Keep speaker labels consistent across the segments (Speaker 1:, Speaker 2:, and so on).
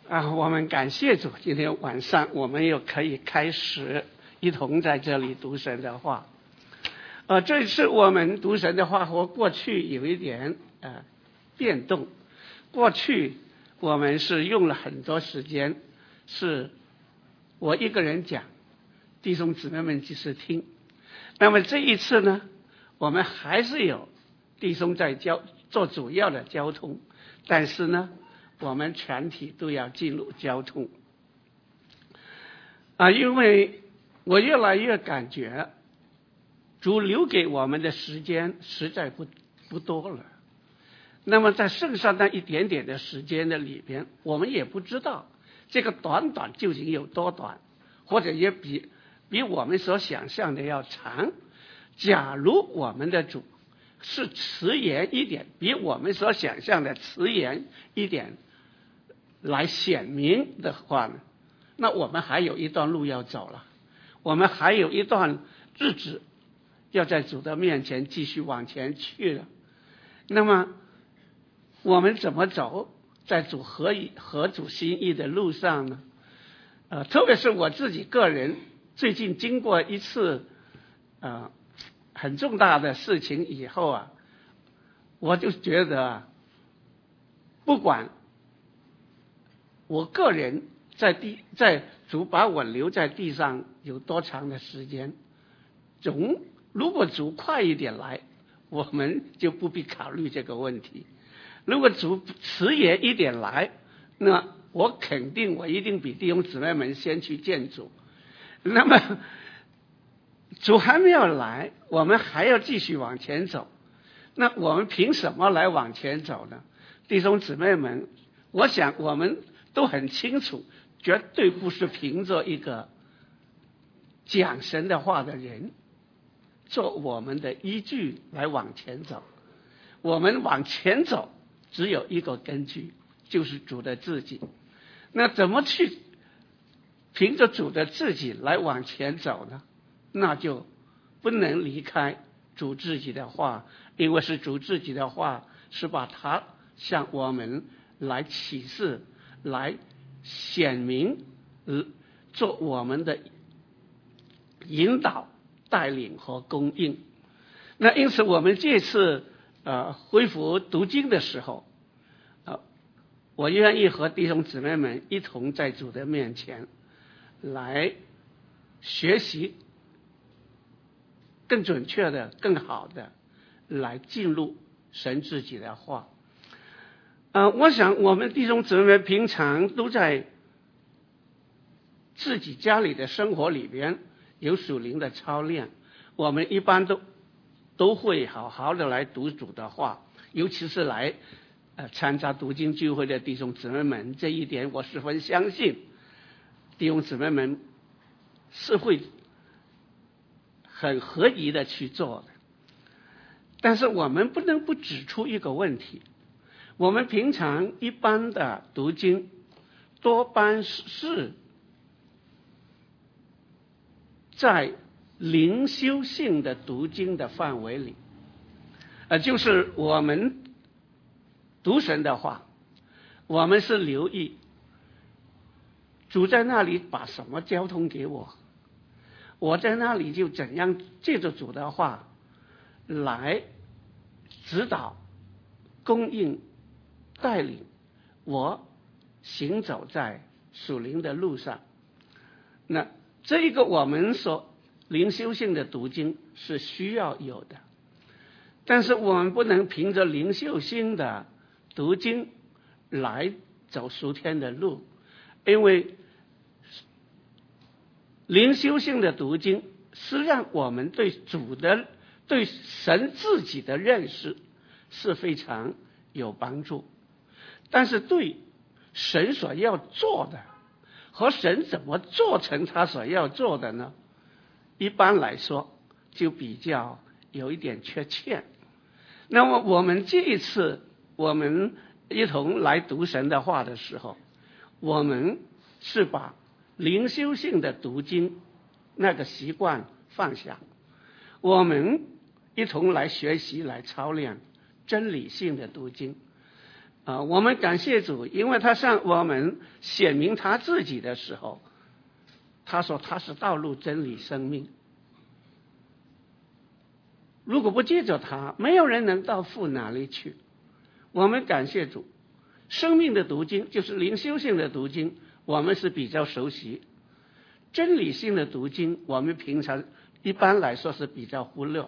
Speaker 1: 我们感谢主，今天晚上我们又可以开始一同在这里读神的话。这次我们读神的话和过去有一点变动。过去我们是用了很多时间，是我一个人讲，弟兄姊妹们就是听。那么这一次呢，我们还是有弟兄在做主要的交通，但是呢，我们全体都要进入交通。因为我越来越感觉主留给我们的时间实在不多了。那么在剩下那一点点的时间的里边，我们也不知道这个短究竟有多短，或者也比我们所想象的要长。假如我们的主是迟延一点，比我们所想象的迟延一点来显明的话呢，那我们还有一段路要走了，我们还有一段日子要在主的面前继续往前去了。那么我们怎么走在主合主心意的路上呢？特别是我自己个人最近经过一次很重大的事情以后我就觉得不管我个人在主把我留在地上有多长的时间，如果主快一点来，我们就不必考虑这个问题。如果主迟延一点来，那我肯定我一定比弟兄姊妹们先去见主。那么主还没有来，我们还要继续往前走，那我们凭什么来往前走呢？弟兄姊妹们，我想我们都很清楚，绝对不是凭着一个讲神的话的人做我们的依据来往前走。我们往前走只有一个根据，就是主的自己。那怎么去凭着主的自己来往前走呢？那就不能离开主自己的话，因为是主自己的话是把它向我们来启示，来显明，做我们的引导、带领和供应。那因此我们这次恢复读经的时候，我愿意和弟兄姊妹们一同在主的面前来学习，更准确的、更好的来进入神自己的话。我想我们弟兄姊妹们平常都在自己家里的生活里边有属灵的操练，我们一般都会好好的来读主的话，尤其是来参加读经聚会的弟兄姊妹们，这一点我十分相信弟兄姊妹们是会很合宜的去做的。但是我们不能不指出一个问题，我们平常一般的读经多半是在灵修性的读经的范围里，就是我们读神的话，我们是留意主在那里把什么交通给我，我在那里就怎样借着主的话来指导、供应、带领我行走在属灵的路上。那这一个我们说灵修性的读经是需要有的，但是我们不能凭着灵修性的读经来走属天的路，因为灵修性的读经是让我们对神自己的认识是非常有帮助，但是对神所要做的和神怎么做成他所要做的呢，一般来说就比较有一点缺欠。那么我们这一次我们一同来读神的话的时候，我们是把灵修性的读经那个习惯放下，我们一同来学习来操练真理性的读经。 我们感谢主，因为他向我们显明他自己的时候，他说他是道路、真理、生命。如果不借着他，没有人能到父哪里去。我们感谢主，生命的读经就是灵修性的读经，我们是比较熟悉；真理性的读经，我们平常一般来说是比较忽略。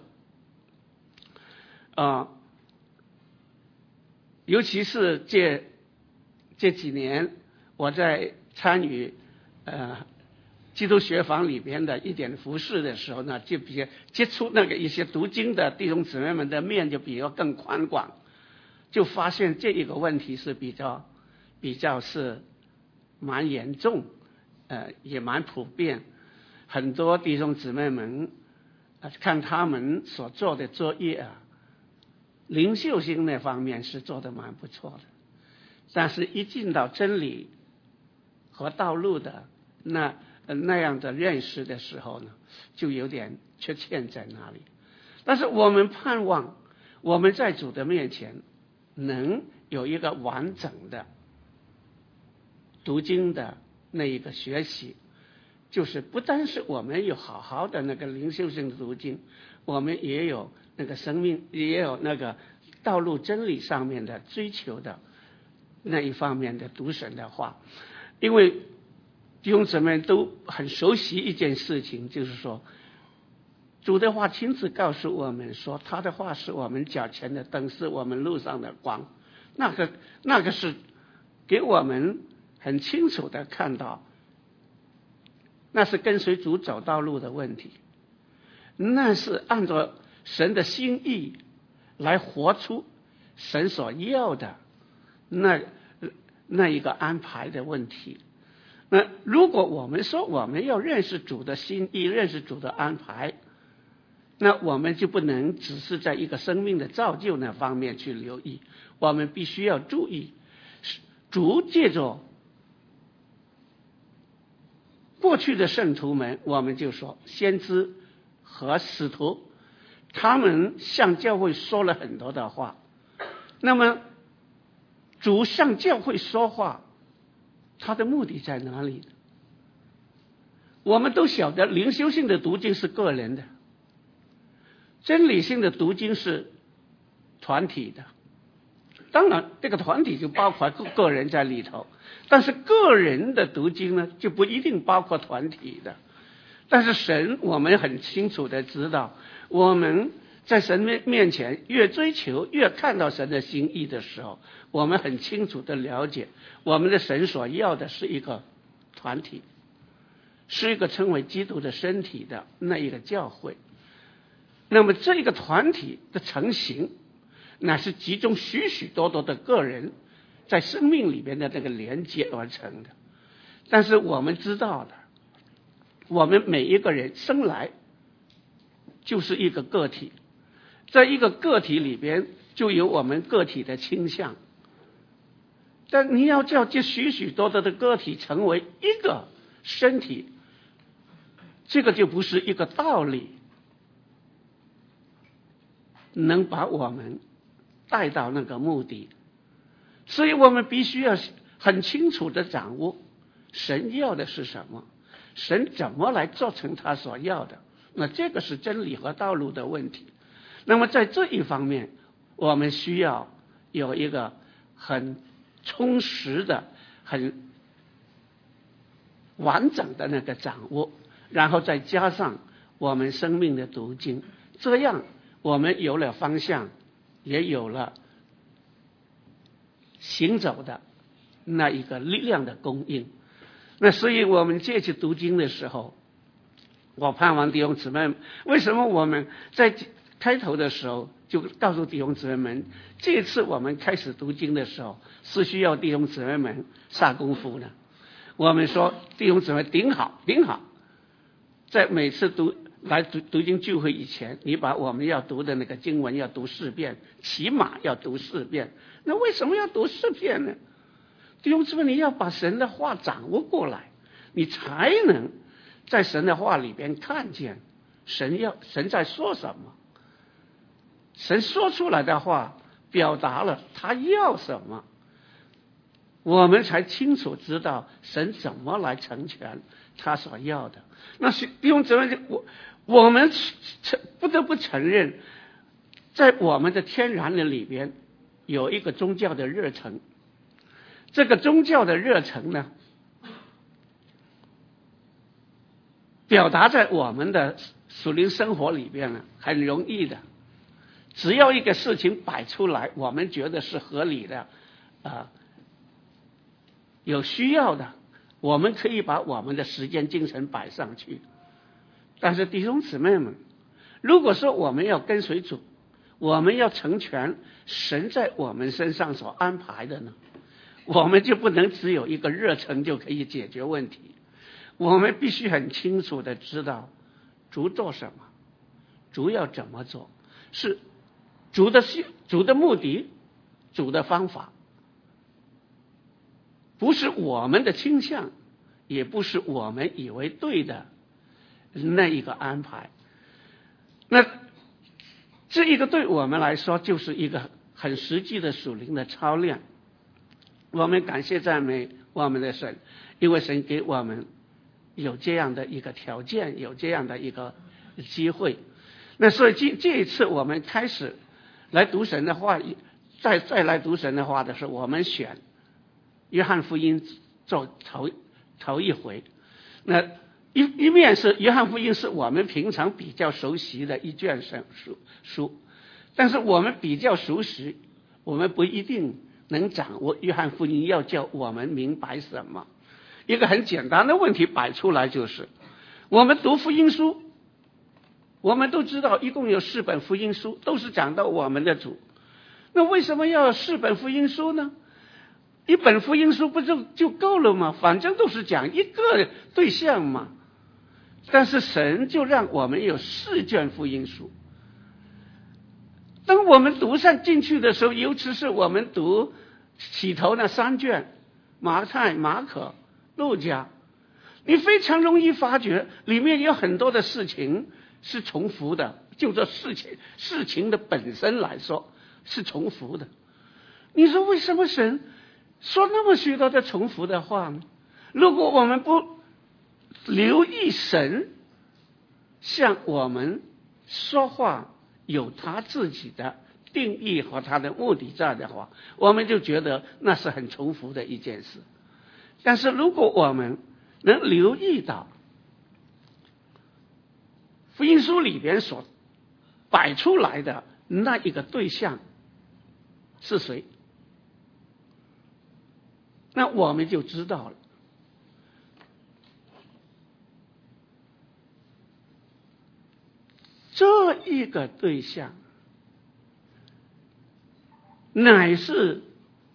Speaker 1: 尤其是这几年，我在参与基督学坊里边的一点服事的时候呢，就比较接触那个一些读经的弟兄姊妹们的面就比较更宽广，就发现这一个问题是比较是蛮严重，也蛮普遍。很多弟兄姊妹们看他们所做的作业灵修性那方面是做得蛮不错的，但是一进到真理和道路的那样的认识的时候呢，就有点缺陷在那里。但是我们盼望我们在主的面前能有一个完整的读经的那一个学习，就是不单是我们有好好的那个灵修性的读经，我们也有那个生命，也有那个道路真理上面的追求的那一方面的读神的话。因为弟兄姊妹都很熟悉一件事情，就是说主的话亲自告诉我们说，他的话是我们脚前的灯，是我们路上的光。那个是给我们很清楚的看到，那是跟随主走道路的问题，那是按照神的心意来活出神所要的那一个安排的问题。那如果我们说我们要认识主的心意，认识主的安排，那我们就不能只是在一个生命的造就那方面去留意，我们必须要注意主借着过去的圣徒们，我们就说先知和使徒，他们向教会说了很多的话。那么主向教会说话，他的目的在哪里？我们都晓得灵修性的读经是个人的，真理性的读经是团体的。当然这个团体就包括个人在里头，但是个人的读经呢就不一定包括团体的。但是神我们很清楚的知道，我们在神面前越追求越看到神的心意的时候，我们很清楚的了解我们的神所要的是一个团体，是一个称为基督的身体的那一个教会。那么这个团体的成型，那是集中许许多多的个人在生命里边的那个连接而成的。但是我们知道的，我们每一个人生来就是一个个体，在一个个体里边就有我们个体的倾向，但你要叫这许许多多的个体成为一个身体，这个就不是一个道理能把我们带到那个目的。所以我们必须要很清楚的掌握神要的是什么，神怎么来做成他所要的，那这个是真理和道路的问题。那么在这一方面，我们需要有一个很充实的很完整的那个掌握，然后再加上我们生命的读经，这样我们有了方向，也有了行走的那一个力量的供应。那所以我们这次读经的时候，我盼望弟兄姊妹，为什么我们在开头的时候就告诉弟兄姊妹们，这次我们开始读经的时候是需要弟兄姊妹们下功夫呢？我们说弟兄姊妹顶好，在每次读经聚会以前，你把我们要读的那个经文要读4遍，起码要读4遍。那为什么要读4遍呢？弟兄姊妹，你要把神的话掌握过来，你才能在神的话里边看见神在说什么，神说出来的话表达了他要什么， 我们才清楚知道神怎么来成全他所要的。那是弟兄姊妹，我们不得不承认，在我们的天然的里边有一个宗教的热忱。这个宗教的热忱呢，表达在我们的属灵生活里边呢，很容易的。只要一个事情摆出来，我们觉得是合理的，有需要的，我们可以把我们的时间精神摆上去。但是弟兄姊妹们，如果说我们要跟随主，我们要成全神在我们身上所安排的呢，我们就不能只有一个热忱就可以解决问题。我们必须很清楚的知道主做什么，主要怎么做，是主的目的，主的方法，不是我们的倾向，也不是我们以为对的那一个安排。那这一个对我们来说就是一个很实际的属灵的操练。我们感谢赞美我们的神，因为神给我们有这样的一个条件，有这样的一个机会。那所以这一次我们开始来读神的话，再来读神的话的时候，我们选约翰福音做头一回。那一面是约翰福音是我们平常比较熟悉的一卷书，但是我们比较熟悉，我们不一定能掌握约翰福音要叫我们明白什么。一个很简单的问题摆出来就是，我们读福音书，我们都知道一共有4本福音书，都是讲到我们的主。那为什么要有4本福音书呢？一本福音书不就够了吗？反正都是讲一个对象嘛。但是神就让我们有4卷福音书。当我们读上进去的时候，尤其是我们读起头那3卷，马太、马可、路加，你非常容易发觉里面有很多的事情是重复的，就这事情的本身来说是重复的。你说为什么神说那么许多的重复的话呢？如果我们不留意神向我们说话有他自己的定义和他的目的在的话，我们就觉得那是很重复的一件事。但是如果我们能留意到福音书里边所摆出来的那一个对象是谁，那我们就知道了，这一个对象乃是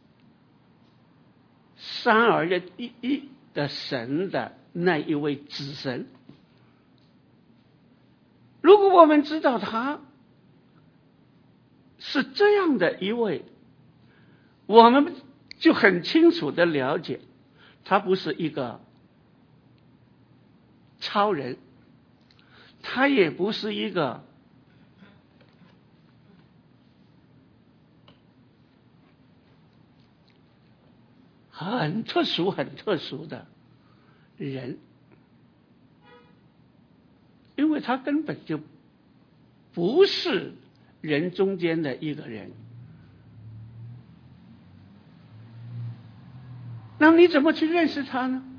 Speaker 1: 三而一的神的那一位子神。如果我们知道他是这样的一位，我们就很清楚的了解，他不是一个超人，他也不是一个很特殊的人，因为他根本就不是人中间的一个人。那你怎么去认识他呢？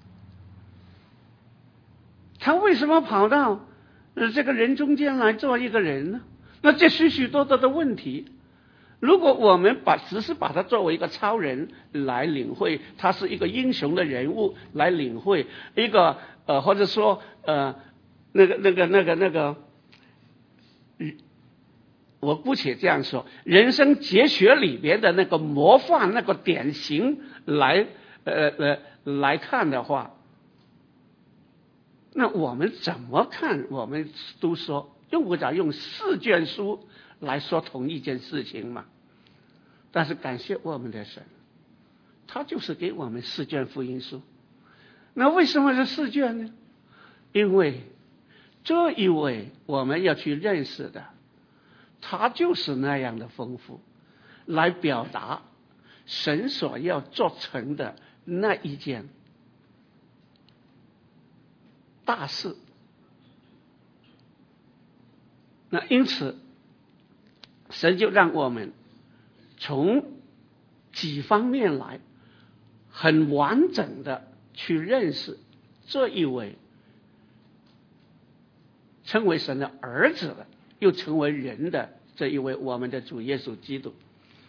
Speaker 1: 他为什么跑到这个人中间来做一个人呢？那这许许多多的问题，如果我们只是把他作为一个超人来领会，他是一个英雄的人物来领会，一个或者说我姑且这样说，人生哲学里边的那个模范那个典型来看的话，那我们怎么看？我们都说用不着用4卷书来说同一件事情嘛。但是感谢我们的神，他就是给我们4卷福音书。那为什么是4卷呢？因为这一位我们要去认识的，他就是那样的丰富，来表达神所要做成的那一件大事。那因此神就让我们从几方面来很完整的去认识这一位称为神的儿子的又成为人的这一位我们的主耶稣基督。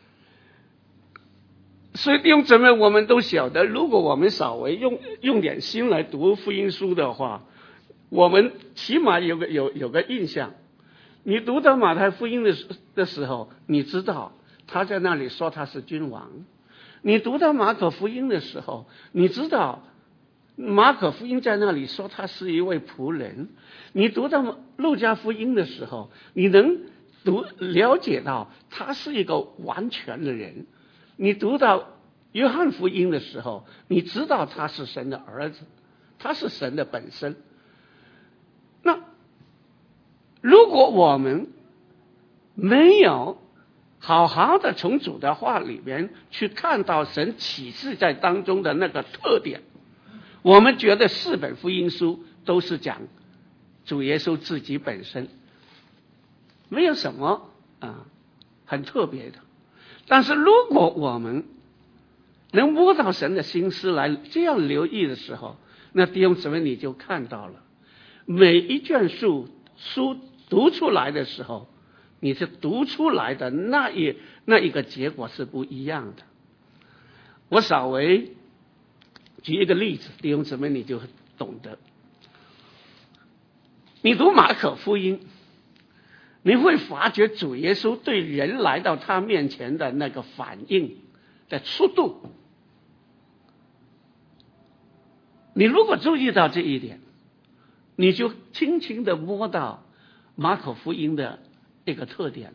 Speaker 1: 所以弟兄姊妹，我们都晓得，如果我们稍微用点心来读福音书的话，我们起码有个印象。你读到马太福音的时候，你知道他在那里说他是君王；你读到马可福音的时候，你知道马可福音在那里说他是一位仆人；你读到路加福音的时候，你能了解到他是一个完全的人；你读到约翰福音的时候，你知道他是神的儿子，他是神的本身。那如果我们没有好好的从主的话里面去看到神启示在当中的那个特点，我们觉得4本福音书都是讲主耶稣自己本身，没有什么很特别的。但是如果我们能摸到神的心思来这样留意的时候，那弟兄姊妹你就看到了，每一卷书读出来的时候，你是读出来的那一个结果是不一样的。我稍微举一个例子，弟兄姊妹你就懂得。你读马可福音，你会发觉主耶稣对人来到他面前的那个反应的速度。你如果注意到这一点，你就轻轻的摸到马可福音的一个特点。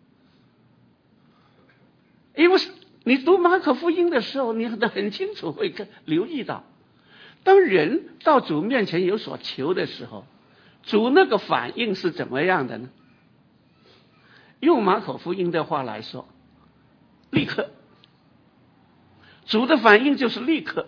Speaker 1: 因为你读马可福音的时候，你很清楚会留意到，当人到主面前有所求的时候，主那个反应是怎么样的呢？用马可福音的话来说，立刻。主的反应就是立刻。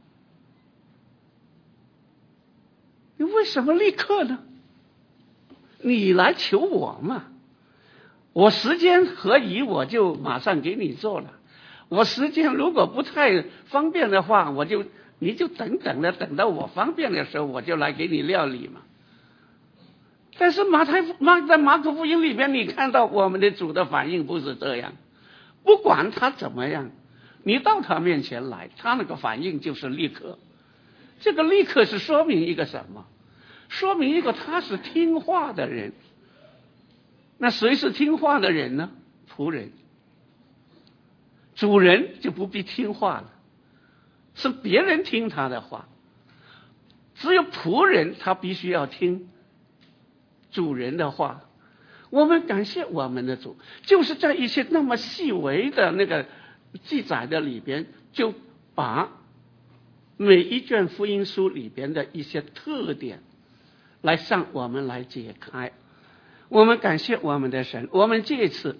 Speaker 1: 你为什么立刻呢？你来求我嘛，我时间合宜我就马上给你做了，我时间如果不太方便的话，你就等到我方便的时候我就来给你料理嘛。但是在马可福音里面，你看到我们的主的反应不是这样，不管他怎么样，你到他面前来，他那个反应就是立刻。这个立刻是说明一个什么？说明一个他是听话的人。那谁是听话的人呢？仆人。主人就不必听话了，是别人听他的话。只有仆人他必须要听主人的话。我们感谢我们的主，就是在一些那么细微的那个记载的里边，就把每一卷福音书里边的一些特点来向我们来解开。我们感谢我们的神。我们这一次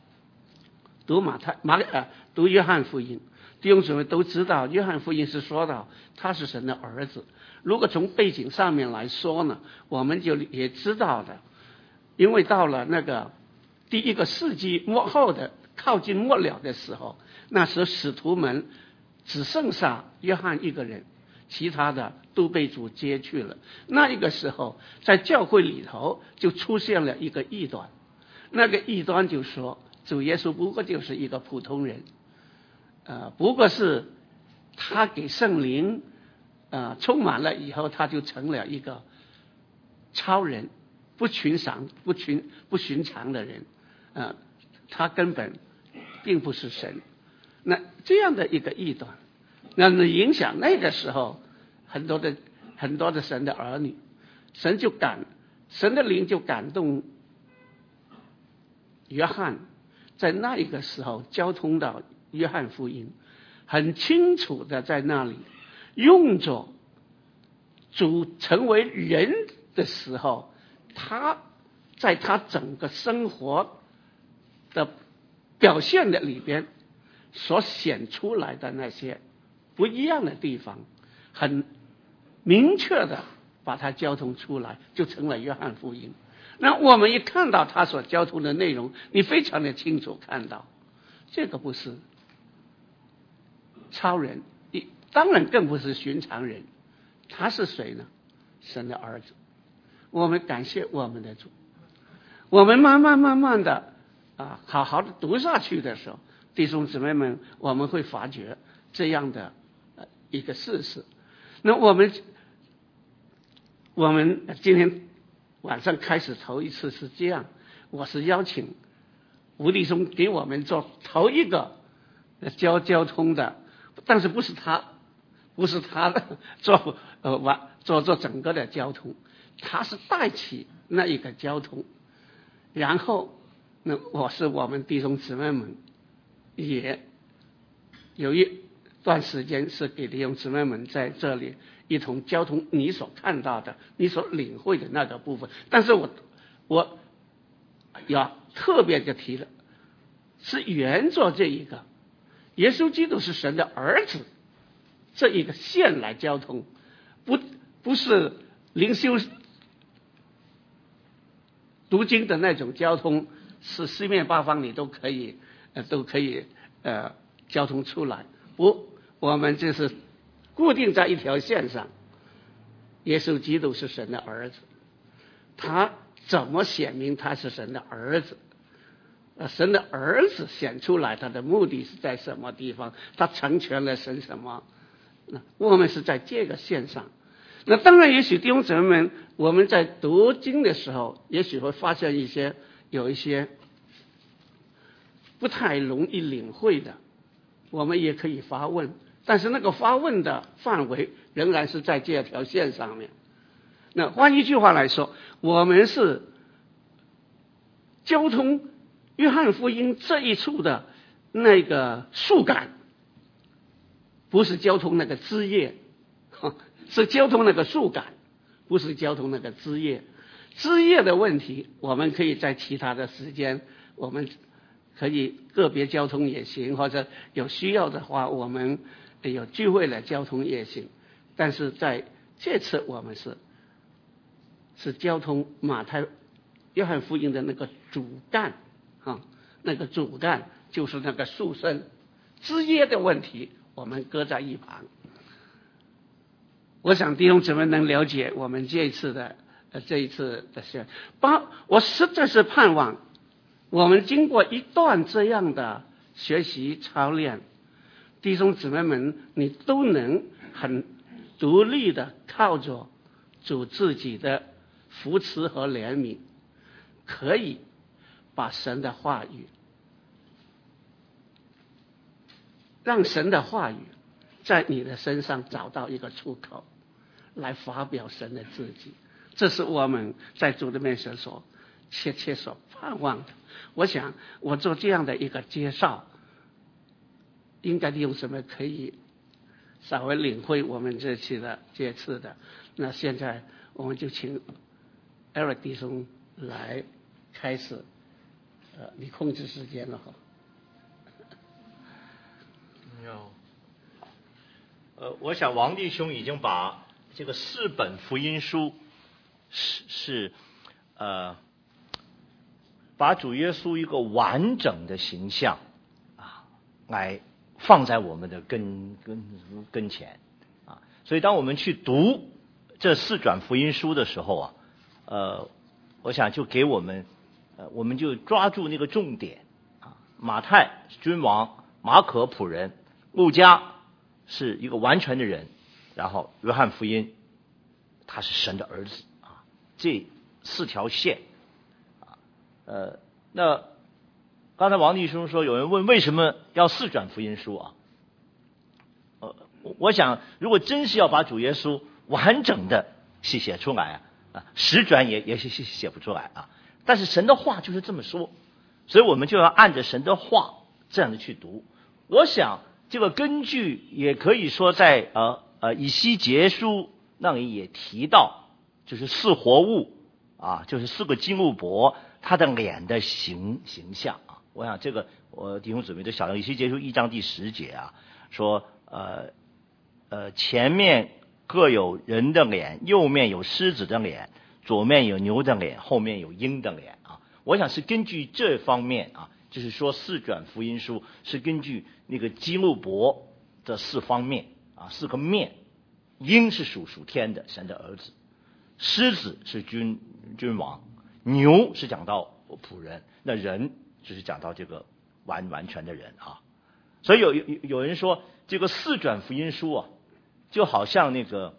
Speaker 1: 读约翰福音，弟兄姊妹都知道约翰福音是说到他是神的儿子。如果从背景上面来说呢，我们就也知道的，因为到了那个第1个世纪末后的靠近末了的时候，那时候使徒们只剩下约翰一个人，其他的都被主接去了。那一个时候在教会里头就出现了一个异端，那个异端就说主耶稣不过就是一个普通人，不过是他给圣灵充满了以后，他就成了一个超人，不寻常的人，他根本并不是神。那这样的一个异端，那影响那个时候很多的神的儿女，神的灵就感动约翰，在那一个时候交通到约翰福音，很清楚的在那里用着主成为人的时候，他在他整个生活的表现的里边， 所显出来的那些不一样的地方，很明确的把它交通出来，就成了约翰福音。那我们一看到他所交通的内容，你非常的清楚看到，这个不是超人，当然更不是寻常人，他是谁呢？神的儿子。我们感谢我们的主。我们慢慢的好好的读下去的时候，弟兄姊妹们，我们会发觉这样的一个事实。那我们今天晚上开始头一次是这样，我是邀请吴弟兄给我们做头一个交通的，但是不是他做整个的交通，他是带起那一个交通。然后那我们弟兄姊妹们也有一段时间是给弟兄姊妹们在这里一同交通你所看到的，你所领会的那个部分。但是我要特别的提的是沿着这一个耶稣基督是神的儿子这一个线来交通，不是灵修读经的那种交通，是四面八方你都可以交通出来。不，我们就是固定在一条线上。耶稣基督是神的儿子，他怎么显明他是神的儿子？神的儿子显出来，他的目的是在什么地方？他成全了神什么？我们是在这个线上。那当然，也许弟兄姊妹们，我们在读经的时候，也许会发现有一些不太容易领会的，我们也可以发问，但是那个发问的范围仍然是在这条线上面。那换一句话来说，我们是交通约翰福音这一处的那个树干，不是交通那个枝叶，是交通那个树干，不是交通那个枝叶。枝叶的问题，我们可以在其他的时间，我们可以个别交通也行，或者有需要的话，我们有聚会的交通也行。但是在这次我们是交通马太约翰福音的那个主干那个主干就是那个树身，枝叶的问题我们搁在一旁。我想弟兄姊妹能了解我们这一次的事。我实在是盼望我们经过一段这样的学习操练，弟兄姊妹们你都能很独立的靠着主自己的扶持和怜悯，可以把神的话语，让神的话语在你的身上找到一个出口，来发表神的自己。这是我们在主的面前所切切所盼望的。我想我做这样的一个介绍，应该用什么可以稍微领会我们这次的。那现在我们就请 Eric 弟兄来开始，你控制时间了哈。
Speaker 2: 我想王弟兄已经把这个4本福音书把主耶稣一个完整的形象来放在我们的跟前所以当我们去读这4卷福音书的时候我想就给我们就抓住那个重点马太君王，马可仆人，路加是一个完全的人，然后约翰福音他是神的儿子这4条线那刚才王弟兄说有人问为什么要4卷福音书我想如果真是要把主耶稣完整的写出来10卷也写不出来但是神的话就是这么说，所以我们就要按着神的话这样的去读。我想这个根据也可以说在以西结书那里也提到，就是4活物就是4个金木伯他的脸的形象我想这个我弟兄姊妹都晓得，以西结书1章第10节啊，说前面各有人的脸，右面有狮子的脸，左面有牛的脸，后面有鹰的脸啊。我想是根据这方面啊，就是说4卷福音书是根据那个基路伯的4方面啊，4个面。鹰是属天的神的儿子，狮子是君王，牛是讲到仆人，那人就是讲到这个完全的人啊。所以有人说这个4卷福音书啊，就好像那个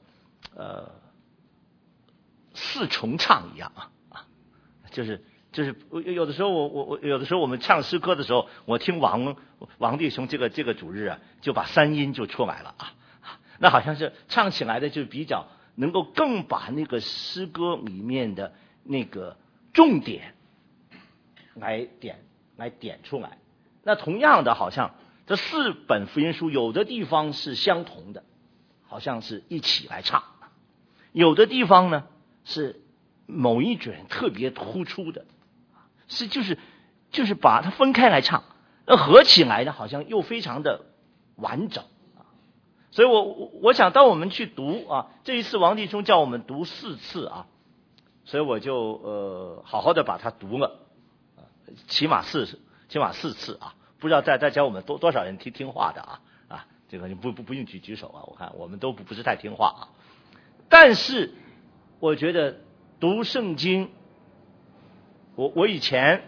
Speaker 2: 4重唱一样啊，就是有的时候我有的时候我们唱诗歌的时候，我听王弟兄这个主日啊，就把3音就出来了啊。那好像是唱起来的就比较能够更把那个诗歌里面的那个重点来点出来。那同样的，好像这4本福音书有的地方是相同的，好像是一起来唱；有的地方呢是某一卷特别突出的，就是把它分开来唱，那合起来呢好像又非常的完整。所以我想当我们去读啊，这一次王弟兄叫我们读4次啊，所以我就好好的把它读了，起码4次啊，不知道在家我们多少人听话的啊，这个你不用举手啊，我看我们都不是太听话啊，但是我觉得读圣经，我以前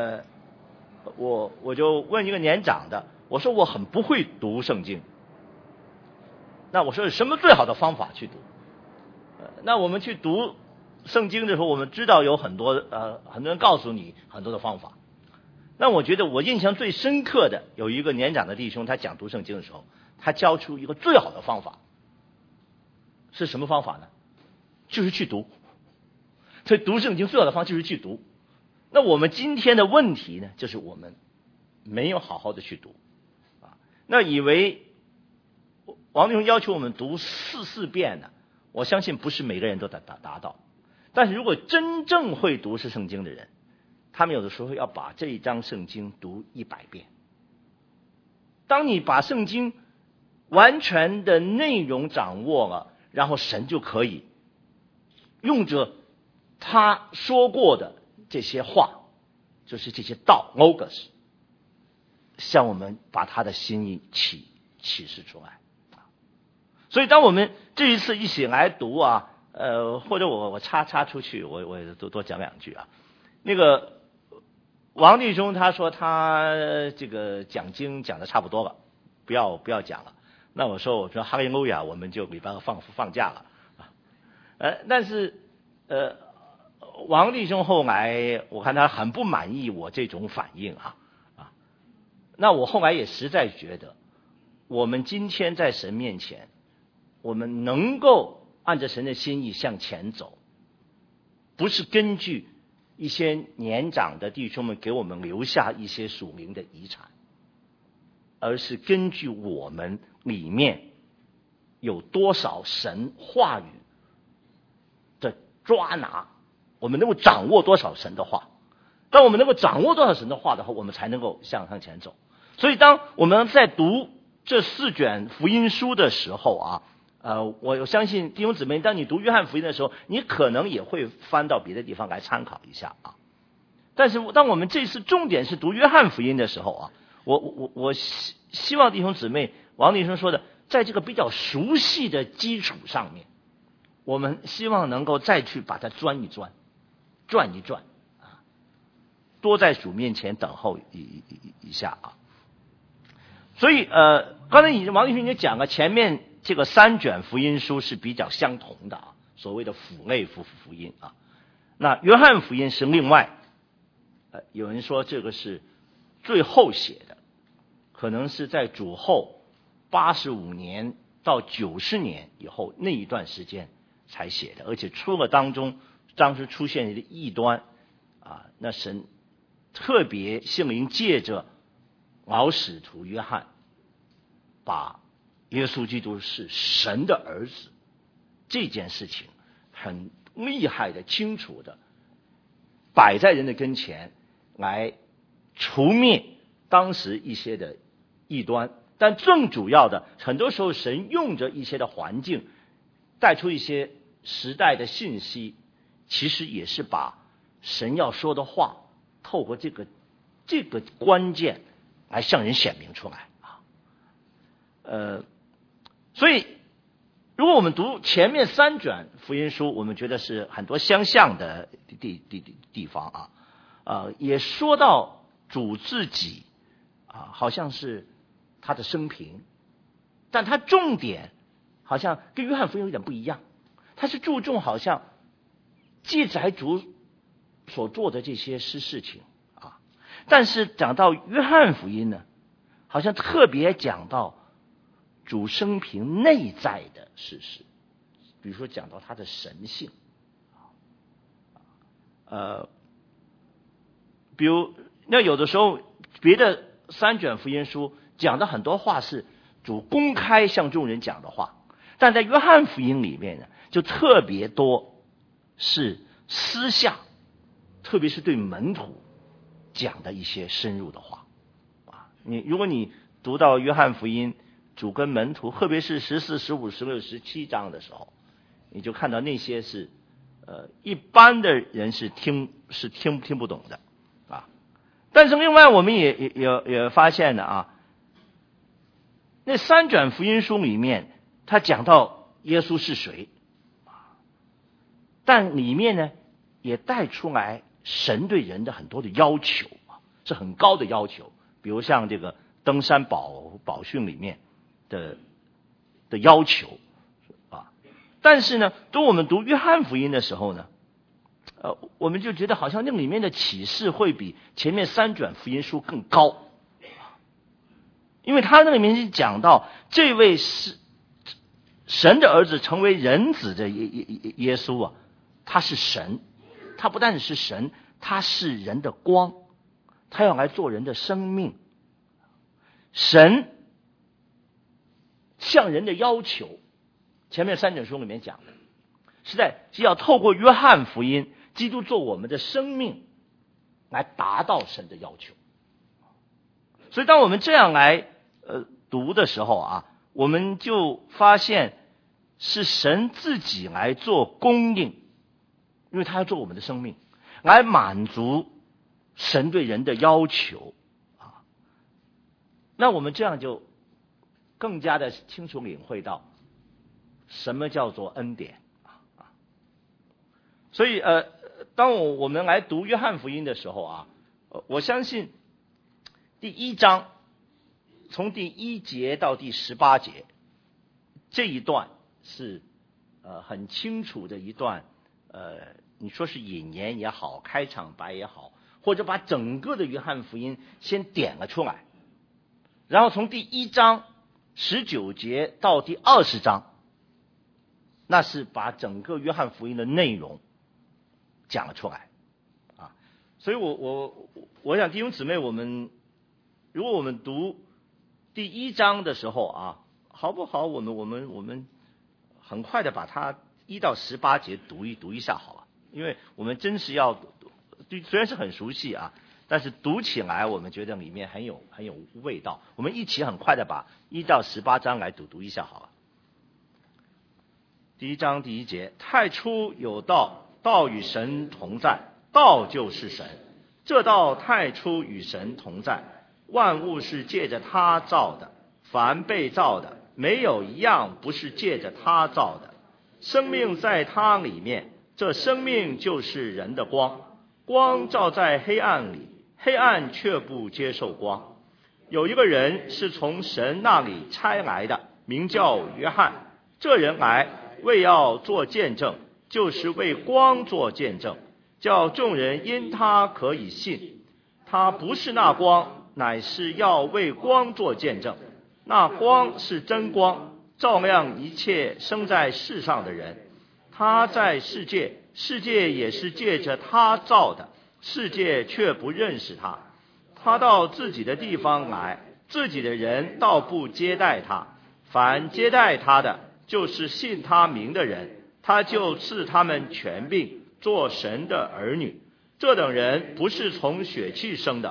Speaker 2: 我就问一个年长的，我说我很不会读圣经。那我说有什么最好的方法去读？那我们去读圣经的时候，我们知道有很多人告诉你很多的方法。那我觉得我印象最深刻的有一个年长的弟兄，他讲读圣经的时候，他教出一个最好的方法。是什么方法呢？就是去读。所以读圣经最好的方法就是去读。那我们今天的问题呢，就是我们没有好好的去读啊。那以为王弟兄要求我们读4遍呢，我相信不是每个人都达到。但是如果真正会读圣经的人，他们有的时候要把这一章圣经读100遍。当你把圣经完全的内容掌握了，然后神就可以用着他说过的这些话，就是这些道 logos， 向我们把他的心意启示出来。所以当我们这一次一起来读啊，或者我插出去，我也多讲2句啊。那个王弟兄他说他这个讲经讲的差不多了，不要讲了。那我说哈利路亚，我们就礼拜二放假了啊。但是王弟兄后来我看他很不满意我这种反应啊。那我后来也实在觉得，我们今天在神面前，我们能够按着神的心意向前走，不是根据一些年长的弟兄们给我们留下一些属灵的遗产，而是根据我们里面有多少神话语的抓拿，我们能够掌握多少神的话。当我们能够掌握多少神的话的话，我们才能够向前走。所以当我们在读这4卷福音书的时候啊，我相信弟兄姊妹，当你读约翰福音的时候，你可能也会翻到别的地方来参考一下啊。但是当我们这次重点是读约翰福音的时候啊，我希望弟兄姊妹，王弟兄说的，在这个比较熟悉的基础上面，我们希望能够再去把它转一转啊，多在主面前等候一下啊。所以刚才王弟兄已经讲了，前面这个3卷福音书是比较相同的啊，所谓的辅类福音啊。那约翰福音是另外，有人说这个是最后写的，可能是在主后85年到90年以后那一段时间才写的，而且出了当时出现的异端啊，那神特别圣灵借着老使徒约翰，把耶稣基督是神的儿子这件事情很厉害的、清楚的摆在人的跟前来除灭当时一些的异端，但更主要的，很多时候神用着一些的环境带出一些时代的信息，其实也是把神要说的话透过这个关键来向人显明出来啊。所以如果我们读前面3卷福音书，我们觉得是很多相像的地方也说到主自己好像是他的生平，但他重点好像跟约翰福音有点不一样，他是注重好像记载主所做的这些事情但是讲到约翰福音呢，好像特别讲到主生平内在的事实，比如说讲到他的神性比如那有的时候别的3卷福音书讲的很多话是主公开向众人讲的话，但在约翰福音里面呢，就特别多是私下，特别是对门徒讲的一些深入的话如果你读到约翰福音主跟门徒，特别是14、15、16、17章的时候，你就看到那些是一般的人是听不懂的但是另外我们也发现了那3卷福音书里面他讲到耶稣是谁但里面呢也带出来神对人的很多的要求是很高的要求，比如像这个登山宝训里面的要求但是呢当我们读约翰福音的时候呢我们就觉得好像那里面的启示会比前面3卷福音书更高因为他那里面是讲到这位是神的儿子成为人子的耶稣他是神，他不但是神，他是人的光，他要来做人的生命。神向人的要求，前面3卷书里面讲的是要透过约翰福音基督做我们的生命来达到神的要求。所以当我们这样来读的时候我们就发现是神自己来做供应，因为他要做我们的生命来满足神对人的要求那我们这样就更加的清楚领会到什么叫做恩典所以当我们来读约翰福音的时候我相信第1章从第1节到第18节这一段是很清楚的一段你说是引言也好，开场白也好，或者把整个的约翰福音先点了出来，然后从第1章19节到第20章，那是把整个约翰福音的内容讲了出来所以我想弟兄姊妹，如果我们读第1章的时候好不好？我们很快的把它1到18节读一下好了。因为我们真是要虽然是很熟悉但是读起来我们觉得里面很有味道。我们一起很快的把1到18章来读一下好了。第1章第1节，太初有道，道与神同在，道就是神。这道太初与神同在，万物是借着他造的，凡被造的没有一样不是借着他造的。生命在他里面，这生命就是人的光，光照在黑暗里，黑暗却不接受光。有一个人是从神那里差来的，名叫约翰。这人来为要做见证，就是为光做见证，叫众人因他可以信。他不是那光，乃是要为光做见证。那光是真光，照亮一切生在世上的人。他在世界，世界也是借着他造的，世界却不认识他。他到自己的地方来，自己的人倒不接待他。凡接待他的，就是信他名的人，他就赐他们权柄，做神的儿女。这等人不是从血气生的，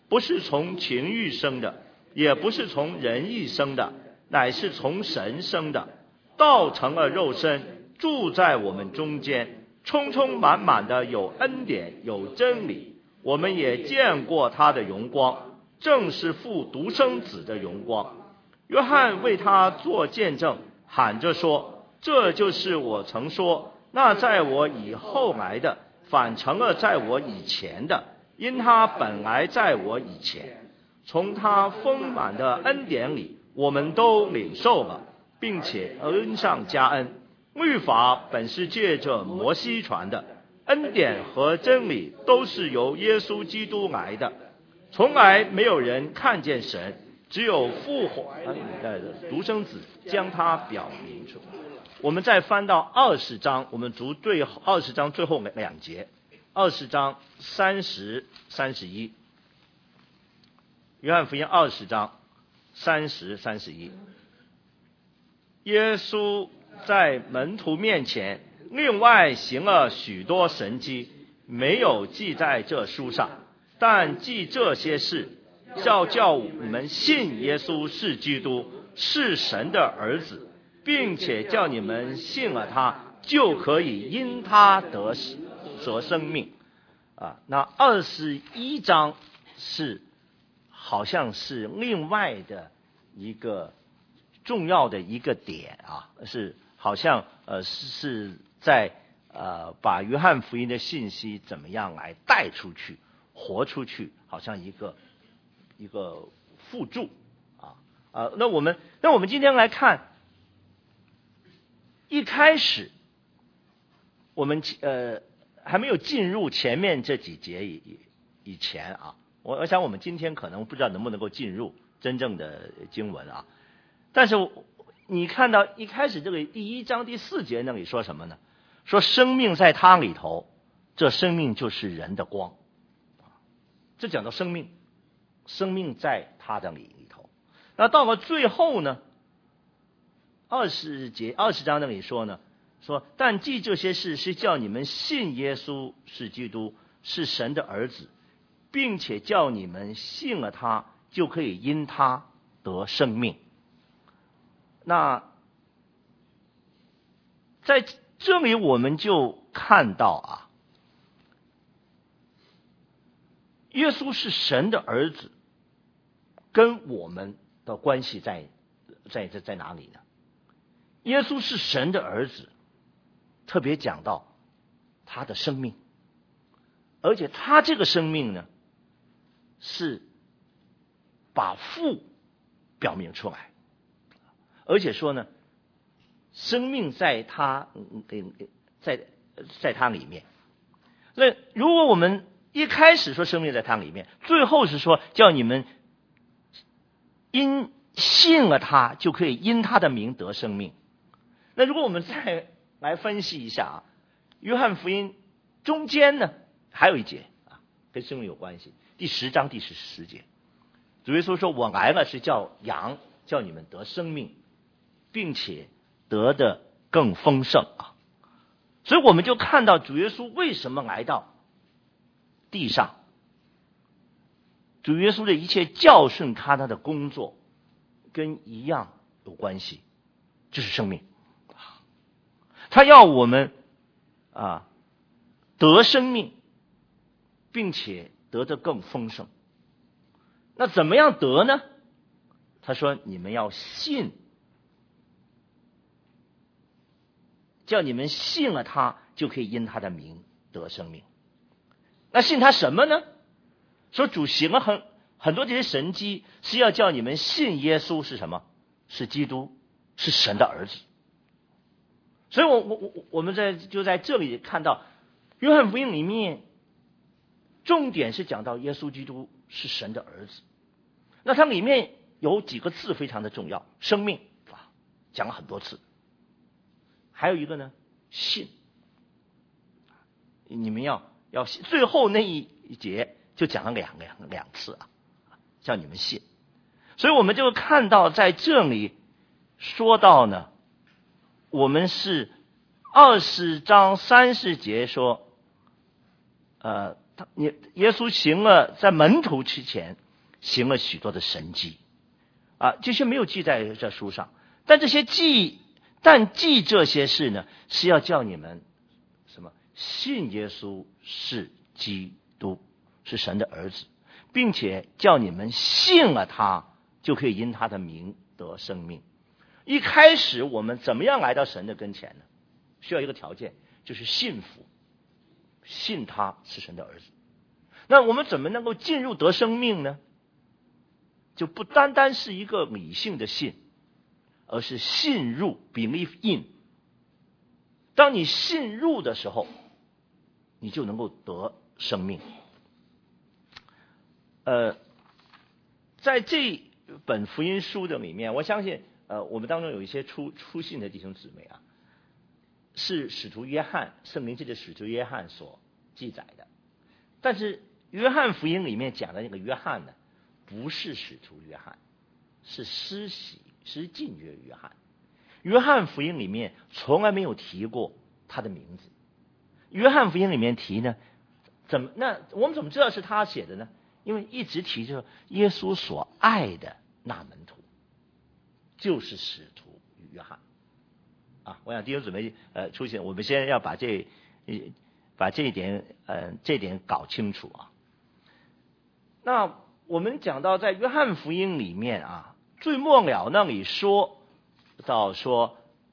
Speaker 2: 不是从情欲生的，也不是从人意生的，乃是从神生的。道成了肉身，住在我们中间，充充满满的有恩典，有真理。我们也见过他的荣光，正是父独生子的荣光。约翰为他做见证，喊着说：这就是我曾说，那在我以后来的，反成了在我以前的，因他本来在我以前。从他丰满的恩典里，我们都领受了，并且恩上加恩。律法本是借着摩西传的，恩典和真理都是由耶稣基督来的。从来没有人看见神，只有父独生子将他表明出来。我们再翻到20章，我们读20章最后2节，20章30、31。约翰福音20章30、31。耶稣在门徒面前另外行了许多神迹，没有记在这书上，但记这些事，叫我们信耶稣是基督，是神的儿子，并且叫你们信了他，就可以因他得生命。那21章是好像是另外的一个重要的一个点是好像是在把约翰福音的信息怎么样来带出去、活出去，好像一个附注那我们今天来看，一开始我们还没有进入前面这几节以前我想我们今天可能不知道能不能够进入真正的经文但是你看到一开始这个第1章第4节那里说什么呢？说生命在他里头，这生命就是人的光。这讲到生命在他的里头。那到了最后呢20章那里说呢，说但记这些事，是叫你们信耶稣是基督，是神的儿子，并且叫你们信了他，就可以因他得生命。那在这里我们就看到耶稣是神的儿子，跟我们的关系在哪里呢？耶稣是神的儿子，特别讲到他的生命，而且他这个生命呢，是把父表明出来，而且说呢，生命在他在他里面。那如果我们一开始说生命在他里面，最后是说叫你们因信了他，就可以因他的名得生命。那如果我们再来分析一下约翰福音中间呢还有一节跟生命有关系，第10章第10节，主耶稣说我来了是叫你们得生命，并且得的更丰盛所以我们就看到主耶稣为什么来到地上，主耶稣的一切教训他的工作跟一样有关系，就是生命。他要我们得生命，并且得的更丰盛。那怎么样得呢？他说你们要信，叫你们信了他，就可以因他的名得生命。那信他什么呢？说主行了很多这些神迹，是要叫你们信耶稣是什么？是基督，是神的儿子。所以我们就在这里看到约翰福音里面重点是讲到耶稣基督是神的儿子。那它里面有几个字非常的重要，生命讲了很多次，还有一个呢信，你们要信。最后那一节就讲了两次叫你们信。所以我们就看到在这里说到呢，我们是20章30节说耶稣行了在门徒之前行了许多的神迹啊，这些没有记在这书上，但记这些事呢，是要叫你们什么？信耶稣是基督，是神的儿子，并且叫你们信了他，就可以因他的名得生命。一开始我们怎么样来到神的跟前呢？需要一个条件，就是信服，信他是神的儿子。那我们怎么能够进入得生命呢？就不单单是一个理性的信，而是信入 believe in。 当你信入的时候，你就能够得生命。在这本福音书的里面，我相信我们当中有一些初信的弟兄姊妹啊，是使徒约翰，圣灵界的使徒约翰所记载的。但是约翰福音里面讲的那个约翰呢，不是使徒约翰，是施浸约翰。约翰福音里面从来没有提过他的名字。约翰福音里面提呢，那我们怎么知道是他写的呢？因为一直提着耶稣所爱的那门徒，就是使徒约翰啊。我想弟兄姊妹出现，我们先要把这一点搞清楚啊。那我们讲到在约翰福音里面啊，最末了那里说到说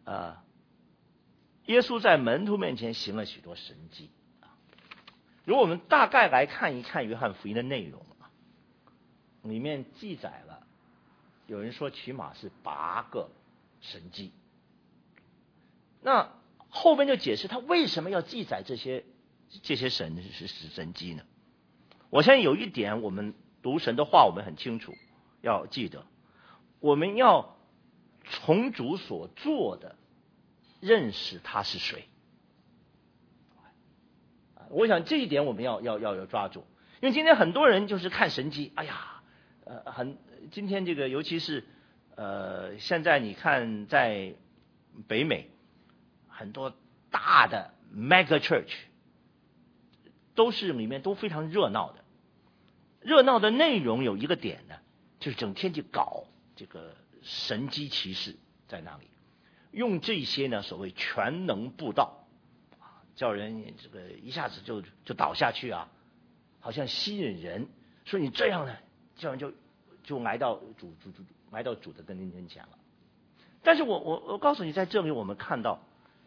Speaker 2: 耶稣在门徒面前行了许多神迹啊。如果我们大概来看一看约翰福音的内容啊，里面记载了，有人说起码是8个神迹。那后面就解释他为什么要记载这些神迹呢？我相信有一点，我们读神的话，我们很清楚，要记得，我们要从主所做的认识他是谁。我想这一点我们要抓住，因为今天很多人就是看神迹，哎呀，今天这个尤其是现在你看在北美很多大的 mega church 都是里面都非常热闹的。热闹的内容有一个点呢，就是整天去搞这个神迹奇事在那里，用这些呢所谓全能布道叫人这个一下子就倒下去啊，好像吸引人，说你这样呢，这样就来到主的跟前了。但是我告诉你，在这里我们看到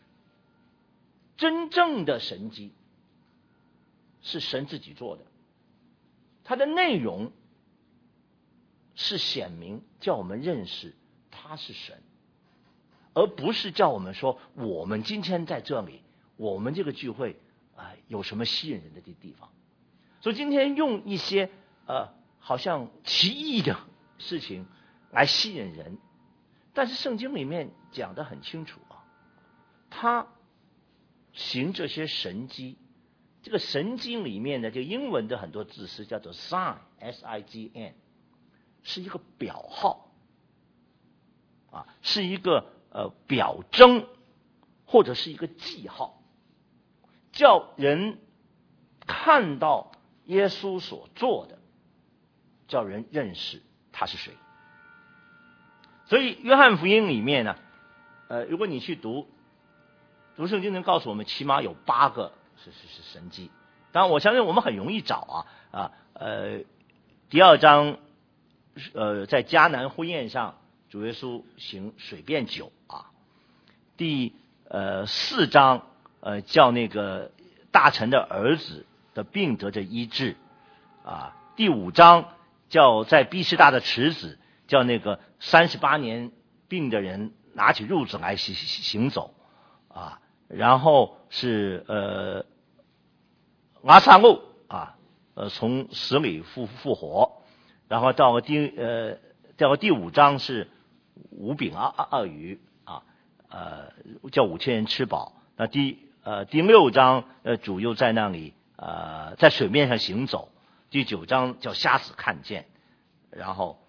Speaker 2: 真正的神迹是神自己做的，它的内容是显明叫我们认识他是神，而不是叫我们说我们今天在这里，我们这个聚会有什么吸引人的地方。所以今天用一些好像奇异的事情来吸引人，但是圣经里面讲得很清楚啊，他行这些神迹，这个神经里面的这个英文的很多字是叫做 sign S-I-G-N， 是一个表号啊，是一个表征或者是一个记号，叫人看到耶稣所做的，叫人认识他是谁。所以约翰福音里面呢，如果你去读圣经，能告诉我们起码有8个是神迹。当然我相信我们很容易找第2章在迦南婚宴上主耶稣行水变酒啊，第4章叫那个大臣的儿子的病得着医治啊，第5章叫在毕士大的池子叫那个38年病的人拿起褥子来行走啊，然后是拉撒路从死里复活，然后到第5章是5饼2鱼叫5000人吃饱。那第6章主又在那里在水面上行走。第9章叫瞎子看见，然后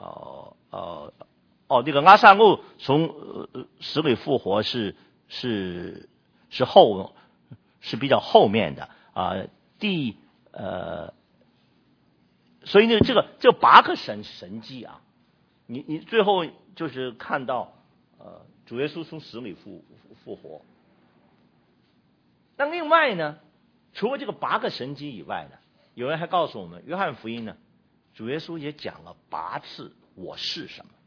Speaker 2: 那个拉撒路从死里复活是比较后面的第所以呢，这8个神迹啊，你最后就是看到主耶稣从死里复活。那另外呢，除了这个8个神迹以外呢，有人还告诉我们，约翰福音呢，主耶稣也讲了8次我是什么。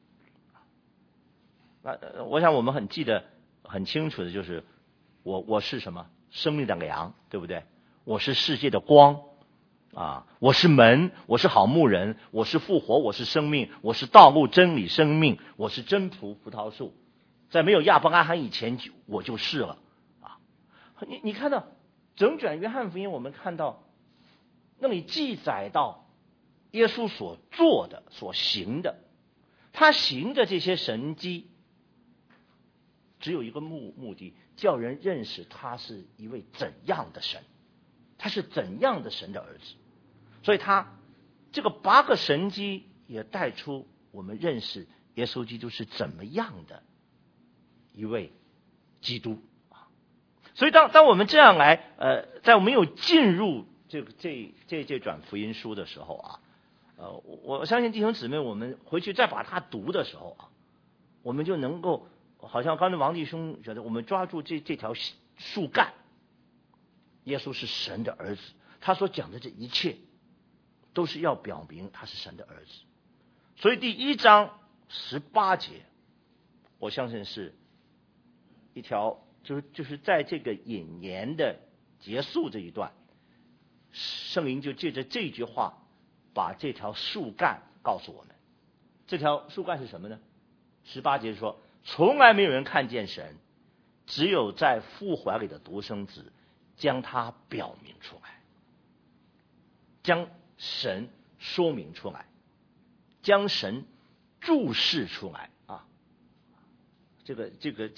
Speaker 2: 我想我们很记得很清楚的就是我是什么？生命的粮，对不对？我是世界的光啊！我是门，我是好牧人，我是复活，我是生命，我是道路真理生命，我是真葡萄树，在没有亚伯拉罕以前我就是了啊！你看到整卷约翰福音，我们看到那里记载到耶稣所做的所行的，他行的这些神迹只有一个目的，叫人认识他是一位怎样的神，他是怎样的神的儿子。所以他这个8个神迹也带出我们认识耶稣基督是怎么样的一位基督啊。所以当我们这样来在我们有进入这卷福音书的时候啊，我相信弟兄姊妹，我们回去再把它读的时候啊，我们就能够好像刚才王弟兄觉得，我们抓住这条树干，耶稣是神的儿子，他所讲的这一切都是要表明他是神的儿子。所以第1章18节，我相信是一条就是在这个引言的结束这一段，圣灵就借着这句话把这条树干告诉我们。这条树干是什么呢？18节说，从来没有人看见神，只有在父怀里的独生子将他表明出来，将神说明出来，将神注释出来啊！这个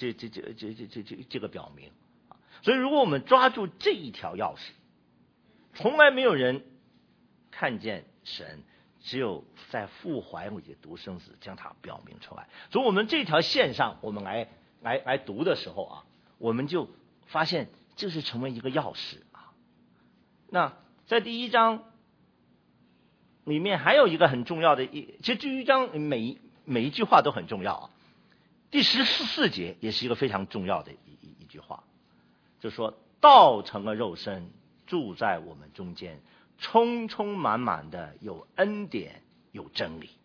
Speaker 2: 表明啊！所以如果我们抓住这一条钥匙，从来没有人看见神，只有在父怀里的独生子将它表明出来。所以我们这条线上，我们来读的时候啊，我们就发现这是成为一个钥匙啊。那在第1章里面还有一个很重要的其实第1章每一句话都很重要啊。第14节也是一个非常重要的一句话，就说道成了肉身，住在我们中间，充充满满的有恩典有真理。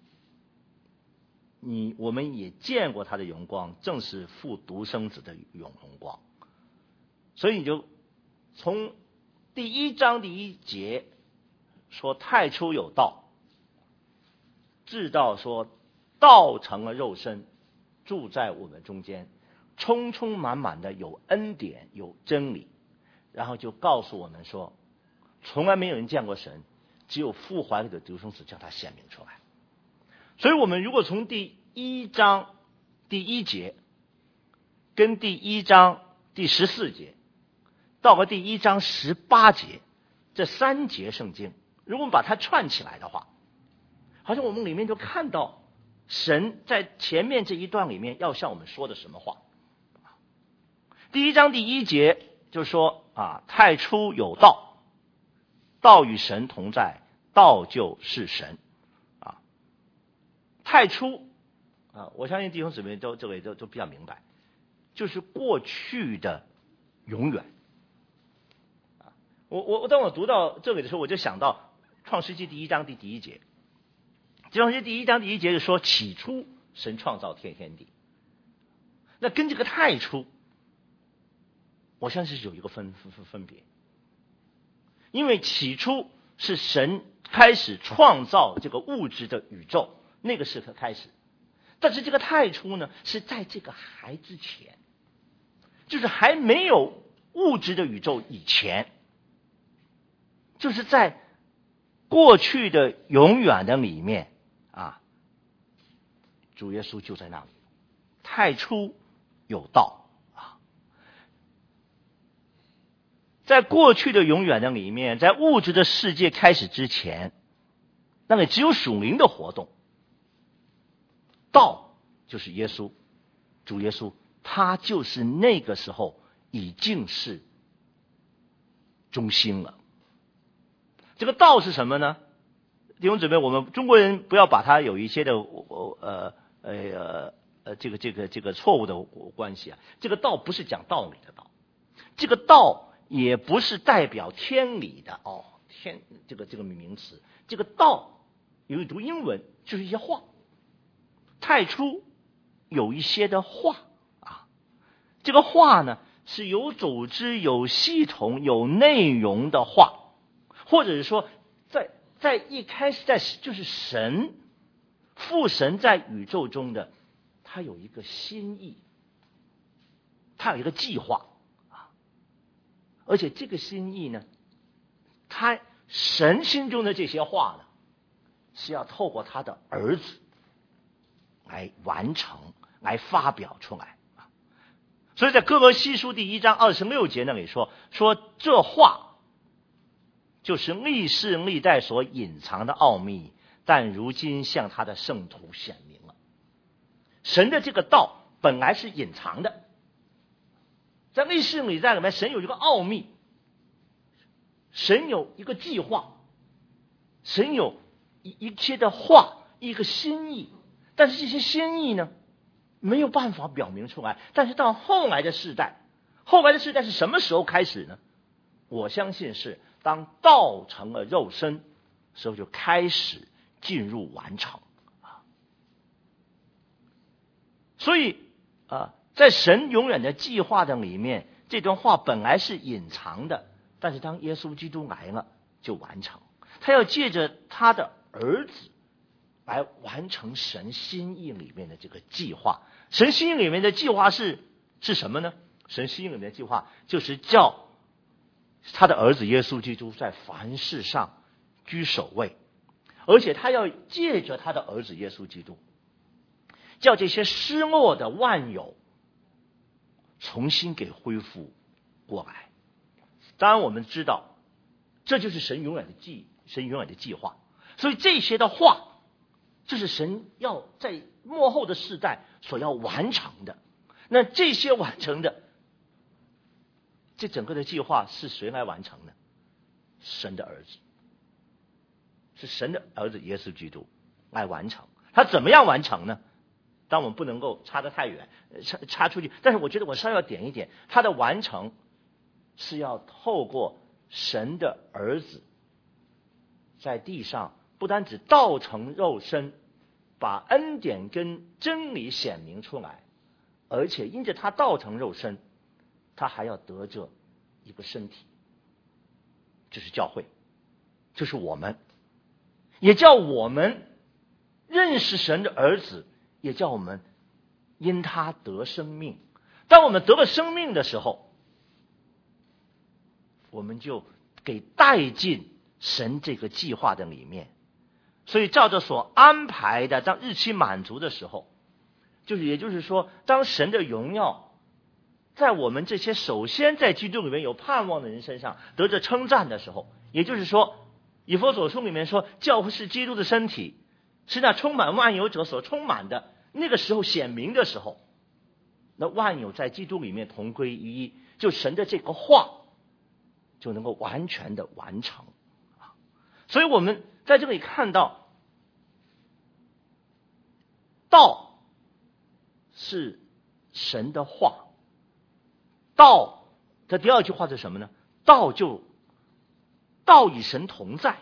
Speaker 2: 我们也见过他的荣光，正是父独生子的荣光。所以你就从第1章第1节说太初有道，至到说道成了肉身，住在我们中间，充充满满的有恩典有真理，然后就告诉我们说，从来没有人见过神，只有父怀里的独生子将他显明出来。所以我们如果从第1章第1节跟第1章第14节到了第1章18节这3节圣经，如果我们把它串起来的话，好像我们里面就看到神在前面这一段里面要向我们说的什么话。第1章第1节就说太初有道，道与神同在，道就是神啊。太初我相信弟兄姊妹这位都比较明白，就是过去的永远当我读到这里的时候，我就想到创世纪第1章第1节。创世纪第1章第1节就说，起初神创造天地。那跟这个太初我相信是有一个分别，因为起初是神开始创造这个物质的宇宙，那个是他开始。但是这个太初呢，是在这个还之前，就是还没有物质的宇宙以前，就是在过去的永远的里面主耶稣就在那里。太初有道在过去的永远的里面，在物质的世界开始之前，那里只有属灵的活动。道就是耶稣，主耶稣，他就是那个时候已经是中心了， 这个道是什么呢？弟兄姊妹，我们中国人不要把它有一些的这个错误的关系啊。这个道不是讲道理的道，这个道也不是代表天理的天这个名词。这个道有一读英文就是一些话，太初有一些的话啊，这个话呢是有组织、有系统、有内容的话，或者是说在一开始就是神父神在宇宙中的，他有一个心意，他有一个计划啊，而且这个心意呢，他神心中的这些话呢，是要透过他的儿子来完成、来发表出来啊。所以在哥罗西书第1章26节那里说这话就是历世历代所隐藏的奥秘，但如今向他的圣徒显明了。神的这个道本来是隐藏的，在历世历代里面，神有一个奥秘，神有一个计划，神有一切的话，一个心意，但是这些心意呢，没有办法表明出来。但是到后来的世代是什么时候开始呢？我相信是当道成了肉身时候，就开始进入完成啊。所以在神永远的计划的里面，这段话本来是隐藏的，但是当耶稣基督来了就完成。他要借着他的儿子来完成神心意里面的这个计划。神心意里面的计划是什么呢？神心意里面的计划就是叫他的儿子耶稣基督在凡事上居首位，而且他要借着他的儿子耶稣基督，叫这些失落的万有重新给恢复过来。当然我们知道，这就是神永远的计划。所以这些的话，这是神要在末后的世代所要完成的。那这些完成的，这整个的计划是谁来完成的？神的儿子，是神的儿子耶稣基督来完成。他怎么样完成呢？当我们不能够差得太远，差出去。但是我觉得我稍要点一点，他的完成是要透过神的儿子在地上不单只道成肉身，把恩典跟真理显明出来，而且因着他道成肉身，他还要得着一个身体，就是教会，就是我们，也叫我们认识神的儿子，也叫我们因他得生命。当我们得了生命的时候，我们就给带进神这个计划的里面。所以照着所安排的，当日期满足的时候，也就是说，当神的荣耀在我们这些首先在基督里面有盼望的人身上得着称赞的时候，也就是说，以弗所书里面说，教会是基督的身体，是那充满万有者所充满的。那个时候显明的时候，那万有在基督里面同归于一，就神的这个话就能够完全的完成。所以我们在这里看到，道是神的话。道的第二句话是什么呢？道与神同在。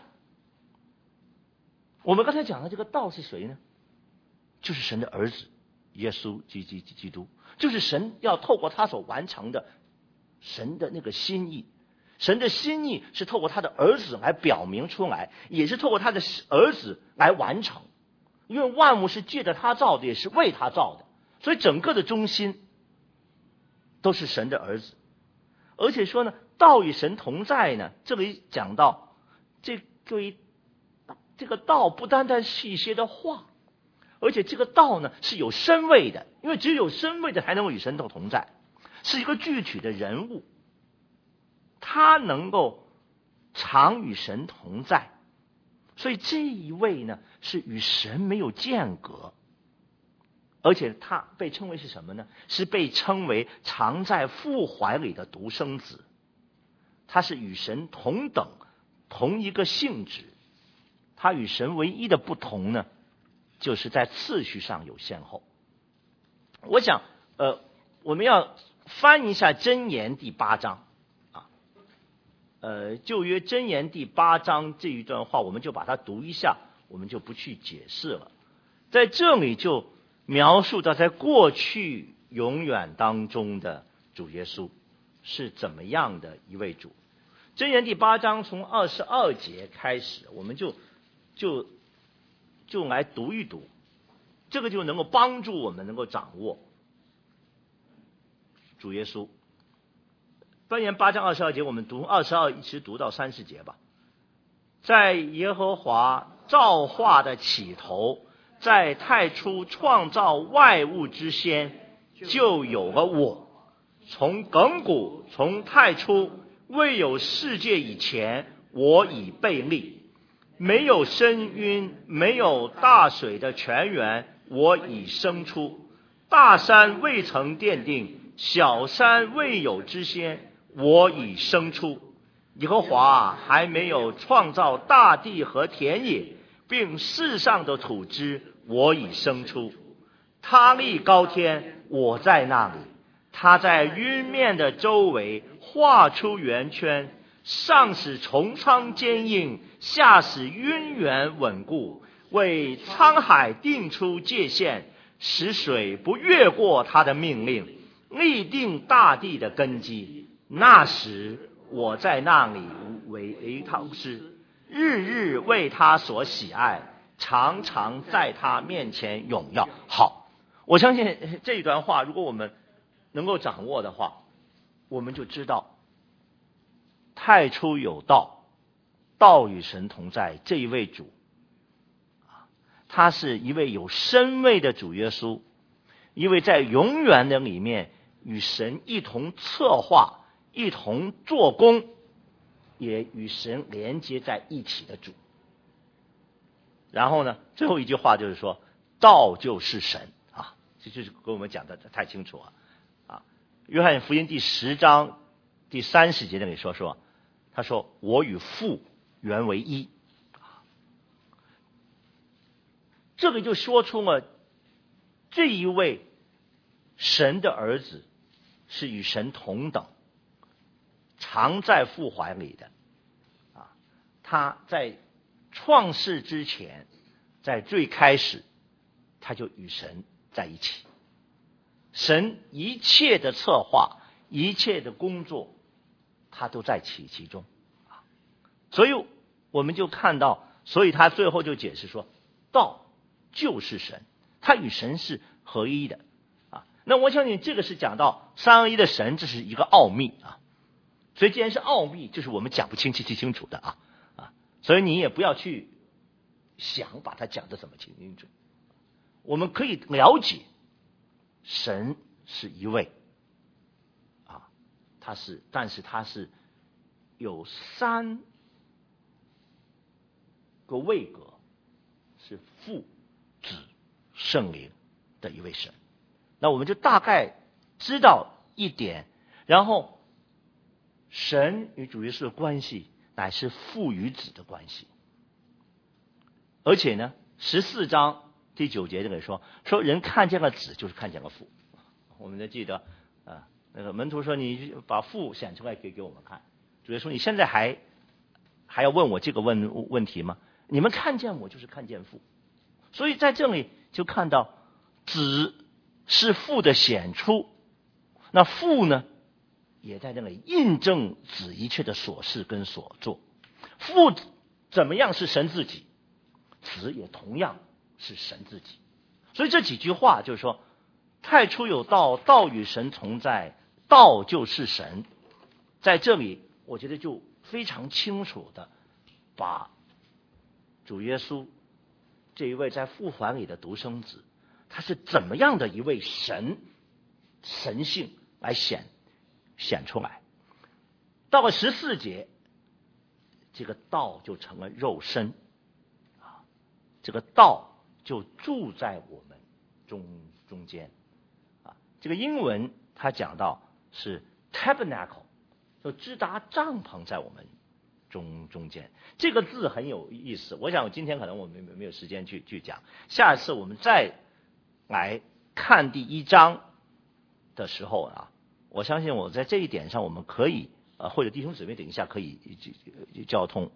Speaker 2: 我们刚才讲的这个道是谁呢？就是神的儿子耶稣基督，就是神要透过他所完成的神的那个心意。神的心意是透过他的儿子来表明出来，也是透过他的儿子来完成。因为万物是借着他造的，也是为他造的，所以整个的中心都是神的儿子。而且说呢，道与神同在呢，这里讲到这个道不单单是一些的话，而且这个道呢是有身位的，因为只有身位的才能够与神同在，是一个具体的人物，他能够常与神同在。所以这一位呢是与神没有间隔，而且他被称为是什么呢？是被称为常在父怀里的独生子。他是与神同等同一个性质，它与神唯一的不同呢，就是在次序上有先后。我想我们要翻一下箴言第8章啊，旧约箴言第8章这一段话，我们就把它读一下，我们就不去解释了。在这里就描述到在过去永远当中的主耶稣是怎么样的一位主。箴言第8章从22节开始，我们就来读一读，这个就能够帮助我们能够掌握主耶稣。箴言8章22节，我们读22一直读到30节吧。在耶和华造化的起头，在太初创造万物之先，就有了我。从亘古，从太初，未有世界以前，我已被立。没有深渊，没有大水的泉源，我已生出。大山未曾奠定，小山未有之先，我已生出。耶和华还没有创造大地和田野，并世上的土质，我已生出。他立高天，我在那里。他在晕面的周围画出圆圈，上使穹苍坚硬，下使渊源稳固，为沧海定出界限，使水不越过他的命令，立定大地的根基。那时我在那里为他师，日日为他所喜爱，常常在他面前荣耀。好，我相信这一段话如果我们能够掌握的话，我们就知道太初有道，道与神同在，这一位主他是一位有身位的主耶稣，一位在永远的里面与神一同策划，一同做工，也与神连接在一起的主。然后呢，最后一句话就是说，道就是神啊，这就是跟我们讲的太清楚了啊。约翰福音第10章第30节那里说，他说我与父原为一。这个就说出了这一位神的儿子是与神同等，常在父怀里的啊。他在创世之前，在最开始他就与神在一起，神一切的策划，一切的工作他都在其中啊。所以我们就看到，所以他最后就解释说，道就是神，他与神是合一的啊。那我相信这个是讲到三而一的神，这是一个奥秘啊。所以既然是奥秘，就是我们讲不清楚的啊。所以你也不要去想把它讲得怎么清楚。我们可以了解神是一位啊，但是他是有3个位格，是父子圣灵的一位神。那我们就大概知道一点，然后神与主耶稣的关系乃是父与子的关系。而且呢14章第9节这里说人看见了子就是看见了父。我们就记得那个门徒说，你把父显出来给我们看。主耶稣说，你现在还要问我这个问题吗？你们看见我就是看见父。所以在这里就看到子是父的显出，那父呢也在这里印证子一切的所事跟所做。父怎么样是神自己，子也同样是神自己。所以这几句话就是说，太初有道，道与神同在，道就是神。在这里我觉得就非常清楚的把主耶稣这一位在父怀里的独生子，他是怎么样的一位神性来显出来。到了14节，这个道就成了肉身啊，这个道就住在我们中间啊。这个英文他讲到是 tabernacle， 就支搭帐篷在我们中间。这个字很有意思，我想今天可能我们没有时间去讲，下一次我们再来看第1章的时候啊，我相信我在这一点上我们可以或者弟兄姊妹等一下可以交通。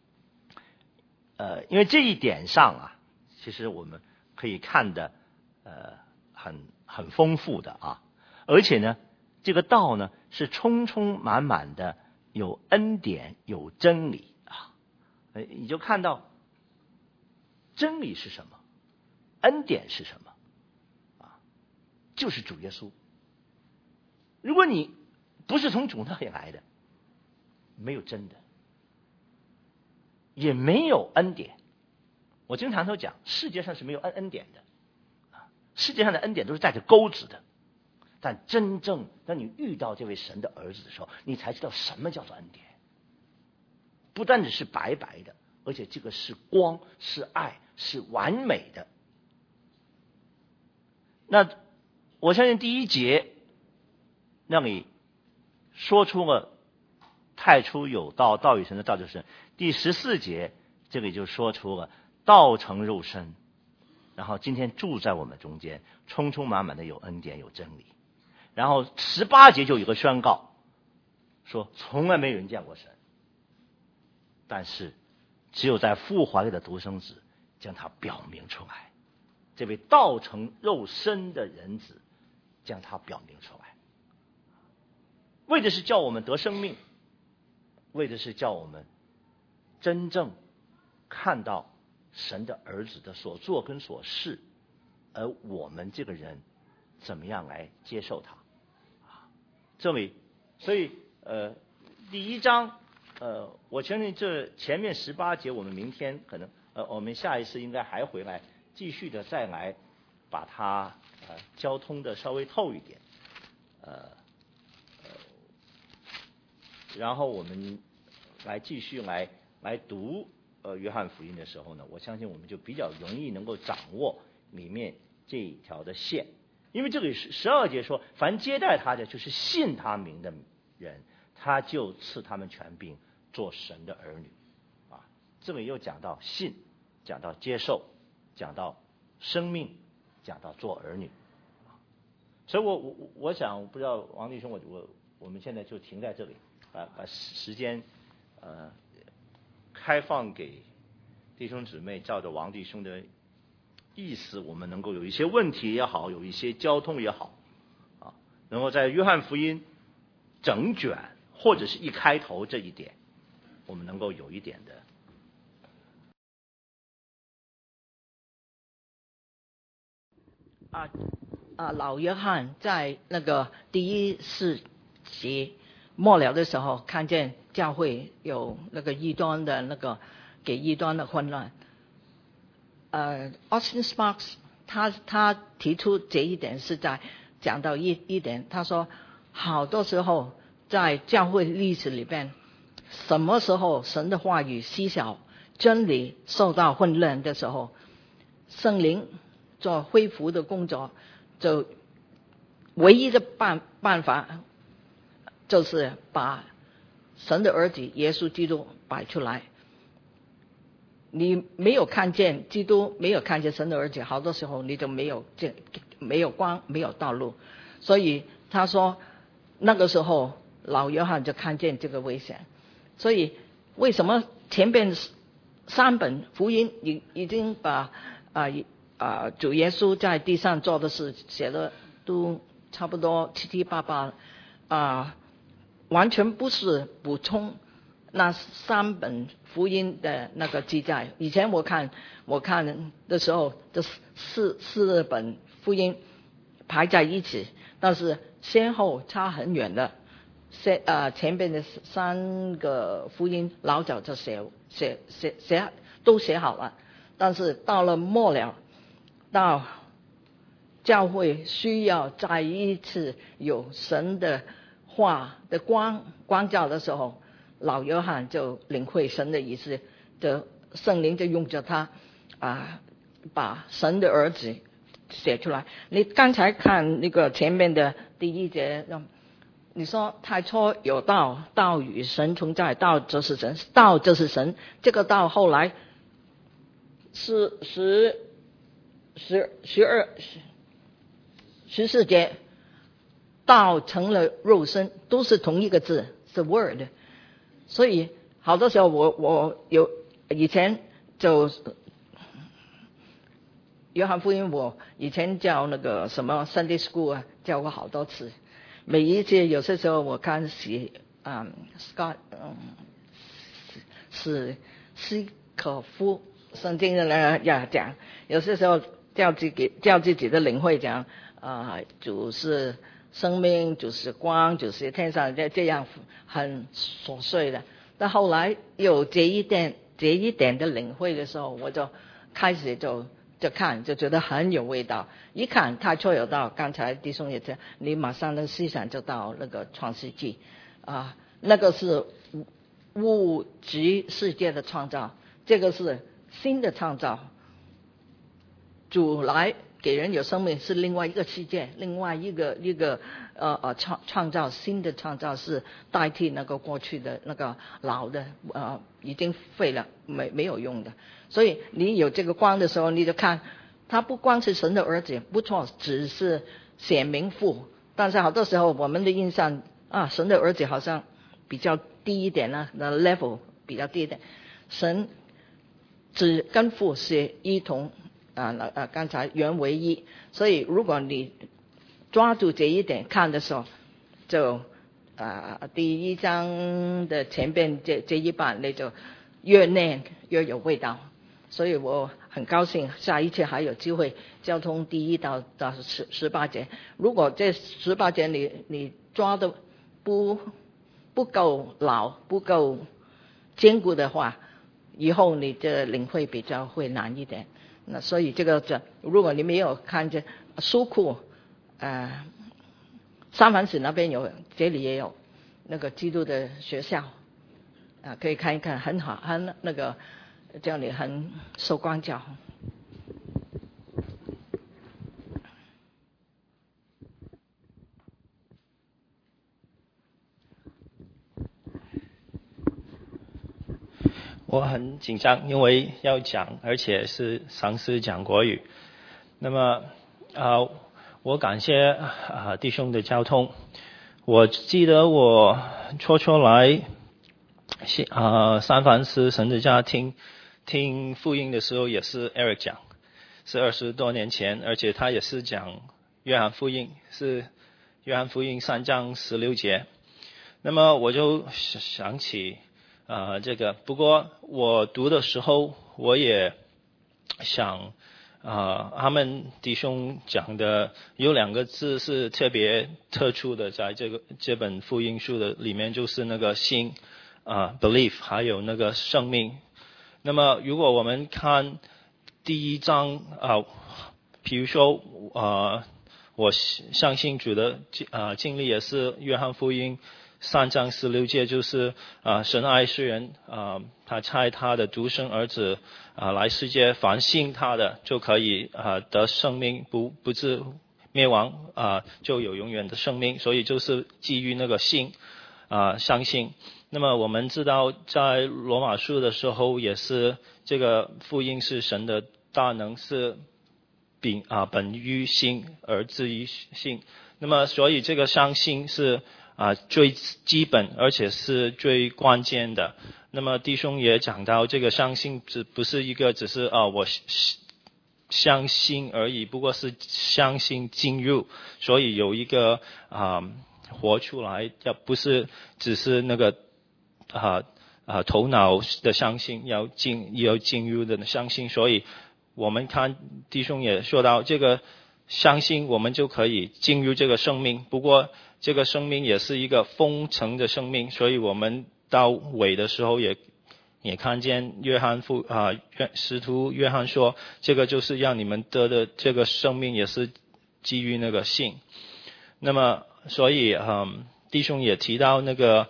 Speaker 2: 因为这一点上啊，其实我们可以看的很丰富的啊，而且呢，这个道呢是充充满满的有恩典有真理啊，你就看到真理是什么，恩典是什么啊，就是主耶稣。如果你不是从主那里来的，没有真的，也没有恩典。我经常都讲，世界上是没有恩典的，世界上的恩典都是带着钩子的。但真正当你遇到这位神的儿子的时候，你才知道什么叫做恩典。不单只是白白的，而且这个是光，是爱，是完美的。那我相信第1节让你说出了太初有道，道与神的道就是神。第14节这里就说出了道成肉身，然后今天住在我们中间，充充满满的有恩典有真理。然后18节就有个宣告，说从来没有人见过神，但是只有在父怀里的独生子将他表明出来，这位道成肉身的人子将他表明出来，为的是叫我们得生命，为的是叫我们真正看到神的儿子的所做跟所事，而我们这个人怎么样来接受他。这里，所以第1章我相信这前面18节我们明天可能我们下一次应该还回来继续的再来把它交通的稍微透一点，然后我们来继续来读约翰福音的时候呢，我相信我们就比较容易能够掌握里面这一条的线。因为这里12节说，凡接待他的就是信他名的人，他就赐他们权柄做神的儿女啊。这里又讲到信，讲到接受，讲到生命，讲到做儿女。所以我想不知道王弟兄，我们现在就停在这里，把时间开放给弟兄姊妹，照着王弟兄的意思，我们能够有一些问题也好，有一些交通也好啊，能够在约翰福音整卷或者是一开头这一点，我们能够有一点
Speaker 3: 的老约翰在那个第14节末了的时候，看见教会有那个异端的那个给异端的混乱。Austin Sparks 他提出这一点是在讲到一点，他说好多时候在教会历史里边，什么时候神的话语稀少，真理受到混乱的时候，圣灵做恢复的工作，就唯一的办法就是把神的儿子耶稣基督摆出来。你没有看见基督，没有看见神的儿子，好多时候你就没有光，没有道路。所以他说那个时候老约翰就看见这个危险。所以为什么前边3本福音已经把主耶稣在地上做的事写的都差不多七七八八完全不是补充那3本福音的那个记载。以前我看的时候，这四本福音排在一起，但是先后差很远的。前边的3个福音老早就写都写好了，但是到了末了，到教会需要再一次有神的话的光照的时候，老约翰就领会神的意思，的圣灵就用着他把神的儿子写出来。你刚才看那个前面的第1节， 你说太初有道，道与神同在，道就是神，道就是神。这个道后来14节，道成了肉身，都是同一个字，是 word。所以好多时候我有以前就约翰福音，我以前教那个什么 Sunday School 啊，教过好多次。每一次有些时候我看Scott 是斯可夫圣经的人要讲，有些时候叫自己的领会讲主是生命，主是光，主是天上这样很琐碎的。但后来有这一点的领会的时候，我就开始就看，就觉得很有味道。一看太初有道，刚才弟兄也讲，你马上的思想就到那个创世纪那个是物质世界的创造，这个是新的创造。主来给人有生命是另外一个世界，另外一个创造，新的创造是代替那个过去的那个老的已经废了，没有用的。所以你有这个光的时候，你就看他不光是神的儿子，不错，只是显明父，但是好多时候我们的印象神的儿子好像比较低一点呢，那 level 比较低一点，神只跟父是一同刚才原为一。所以如果你抓住这一点看的时候，就第一章的前边这一半，你就越念越有味道。所以我很高兴下一次还有机会交通第1到18节。如果这18节你抓的不够牢，不够坚固的话，以后你的领会比较会难一点。那所以这个如果你没有看见书库三藩市那边有，这里也有那个基督的学校可以看一看，很好，很那个叫你很受光照。
Speaker 4: 我很紧张，因为要讲，而且是尝试讲国语。那么我感谢弟兄的交通。我记得我初来三藩市神之家听福音的时候，也是 Eric 讲，是20多年前，而且他也是讲约翰福音，是约翰福音3章16节。那么我就想起这个，不过我读的时候，我也想他们弟兄讲的有2个字是特别特殊的，在这本福音书的里面，就是那个信belief， 还有那个生命。那么如果我们看第1章比如说我相信主的经历也是约翰福音3章16节，就是神爱世人他差他的独生儿子来世界，凡信他的就可以得生命，不至灭亡就有永远的生命。所以就是基于那个信相信。那么我们知道在罗马书的时候也是，这个福音是神的大能，是本于信而至于信。那么所以这个相信是最基本而且是最关键的。那么弟兄也讲到，这个相信不是一个只是我相信而已，不过是相信进入，所以有一个活出来，要不是只是那个头脑的相信，要进入的相信。所以我们看弟兄也说到，这个相信我们就可以进入这个生命，不过这个生命也是一个丰盛的生命。所以我们到尾的时候也看见使徒约翰说，这个就是让你们得的这个生命也是基于那个信。那么所以弟兄也提到那个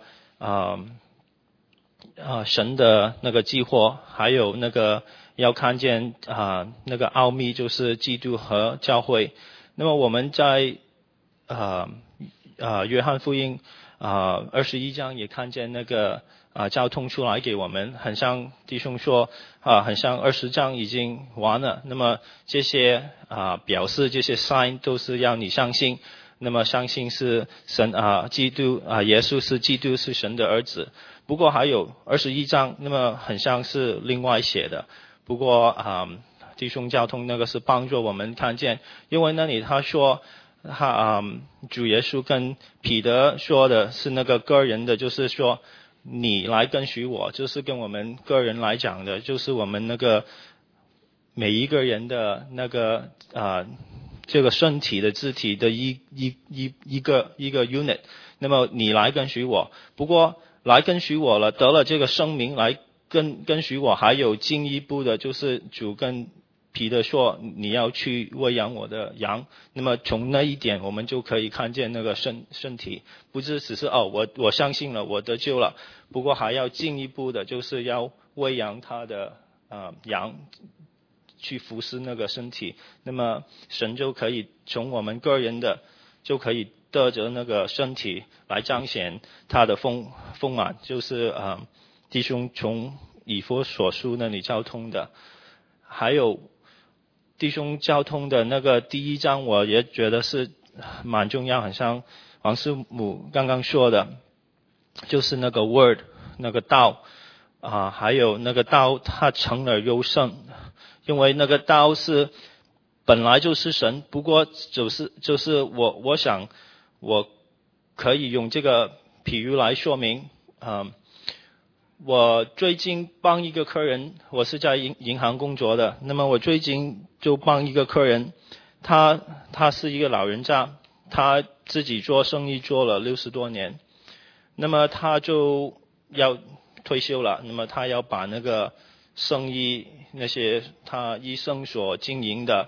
Speaker 4: 神的那个计划，还有那个要看见那个奥秘，就是基督和教会。那么我们在约翰福音21章也看见那个交通出来给我们，很像弟兄说很像20章已经完了。那么这些表示这些 sign 都是要你相信，那么相信是神基督耶稣是基督，是神的儿子。不过还有21章，那么很像是另外写的。不过弟兄交通那个是帮助我们看见，因为那里他说主耶稣跟彼得说的是那个个人的，就是说你来跟随我，就是跟我们个人来讲的，就是我们那个每一个人的那个这个身体的肢体的一个 unit。那么你来跟随我，不过来跟随我了，得了这个生命，来跟随我，还有进一步的，就是主跟彼得说你要去喂养我的羊。那么从那一点我们就可以看见那个身体不是只是我相信了，我得救了，不过还要进一步的，就是要喂养他的羊，去服侍那个身体。那么神就可以从我们个人的就可以得着那个身体来彰显他的丰满，就是弟兄从以弗所书那里交通的。还有弟兄交通的那个第1章，我也觉得是蛮重要，很像王师母刚刚说的，就是那个 word 那个道还有那个道它成了优胜，因为那个道是本来就是神。不过就是我想我可以用这个比喻来说明。我最近帮一个客人，我是在银行工作的，那么我最近就帮一个客人，他是一个老人家，他自己做生意做了60多年，那么他就要退休了，那么他要把那个生意那些他一生所经营的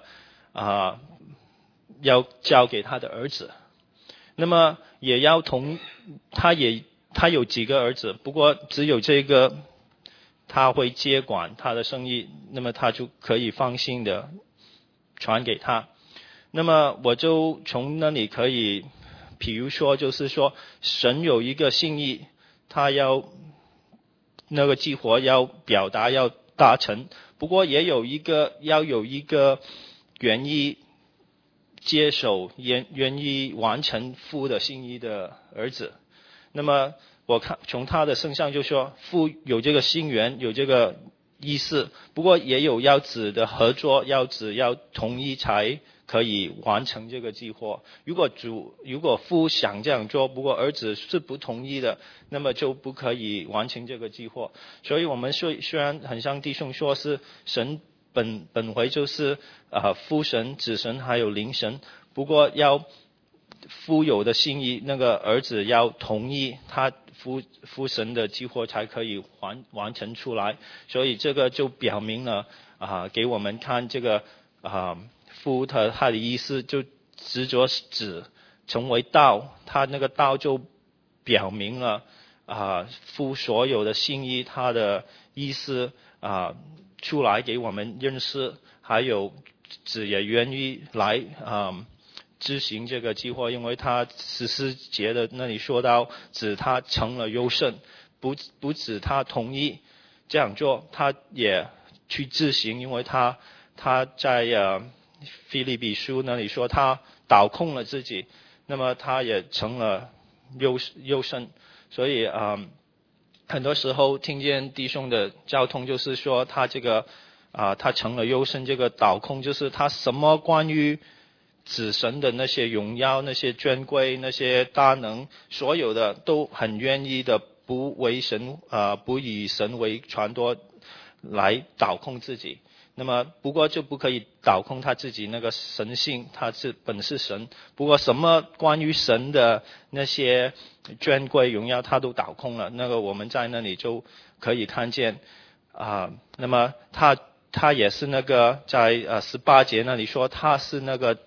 Speaker 4: 要交给他的儿子，那么也要他有几个儿子，不过只有这个他会接管他的生意，那么他就可以放心的传给他。那么我就从那里可以比如说就是说神有一个心意，他要那个计划要表达要达成，不过也有一个愿意接手愿意完成父的心意的儿子。那么我看从他的身上就说父有这个心愿，有这个意思，不过也有要子的合作，要子要同意才可以完成这个计划。如果父想这样做，不过儿子是不同意的，那么就不可以完成这个计划。所以我们虽然很像弟兄说是神本回就是父神、子神还有灵神，不过要父有的心意，那个儿子要同意，他父神的计划才可以完成出来。所以这个就表明了给我们看这个父他的意思，就执着子成为道，他那个道就表明了父所有的心意，他的意思出来给我们认识，还有子也愿意来执行这个计划，因为他14节的那里说到子他成了优胜，不止他同意这样做，他也去执行，因为他在腓立比书那里说他倒空了自己，那么他也成了优胜。所以很多时候听见弟兄的交通就是说他这个他成了优胜，这个倒空就是他什么关于子神的那些荣耀，那些尊贵，那些大能，所有的都很愿意的不以神为传多来倒空自己。那么不过就不可以倒空他自己那个神性，他本是神，不过什么关于神的那些尊贵荣耀他都倒空了，那个我们在那里就可以看见那么他也是那个在18节那里说他是那个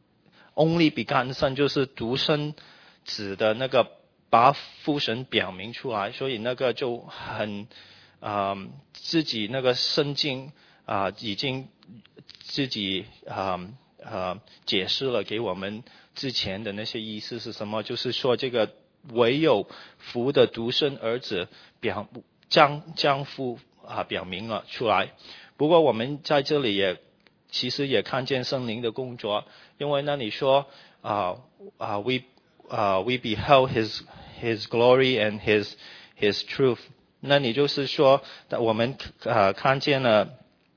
Speaker 4: only begotten son， 就是独生子的那个把父神表明出来，所以那个就很自己那个圣经已经自己解释了给我们之前的那些意思是什么，就是说这个唯有父的独生儿子将父表明了出来。不过我们在这里其实也看见圣灵的工作，因为那里说we beheld his glory and his truth， 那你就是说我们看见了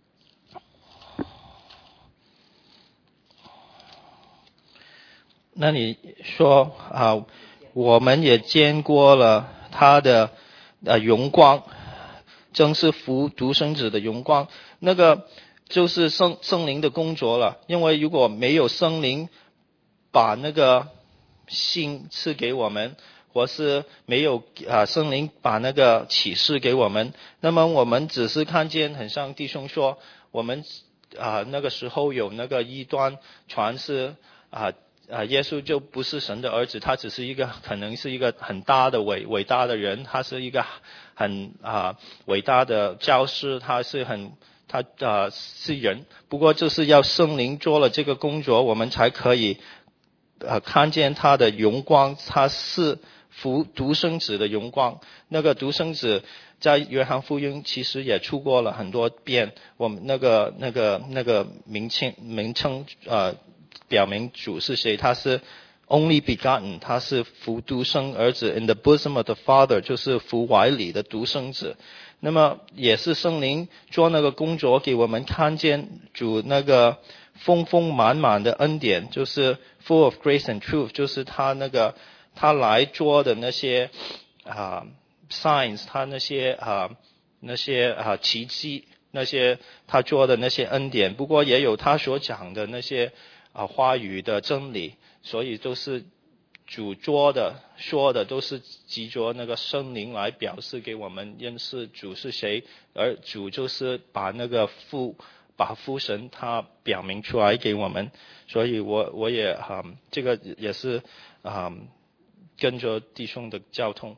Speaker 4: 那你说我们也见过了他的荣光，正是父独生子的荣光，那个就是圣灵的工作了。因为如果没有圣灵把那个信赐给我们，或是没有圣灵把那个启示给我们，那么我们只是看见，很像弟兄说，我们那个时候有那个异端传是耶稣就不是神的儿子，他只是可能是一个很大的伟大的人，他是一个很伟大的教师，他是人。不过就是要圣灵做了这个工作，我们才可以看见他的荣光，他是父独生子的荣光。那个独生子在约翰福音其实也出过了很多遍，我们那个名称表明主是谁，他是 only begotten， 他是父独生儿子 in the bosom of the Father， 就是父怀里的独生子。那么也是圣灵做那个工作，给我们看见主那个丰丰满满的恩典，就是 full of grace and truth， 就是他来做的那些signs， 他那些奇迹，那些他做的那些恩典。不过也有他所讲的那些话语的真理，所以都是主说的都是藉着那个圣灵来表示给我们认识主是谁，而主就是把父神他表明出来给我们。所以我也这个也是跟着弟兄的交通。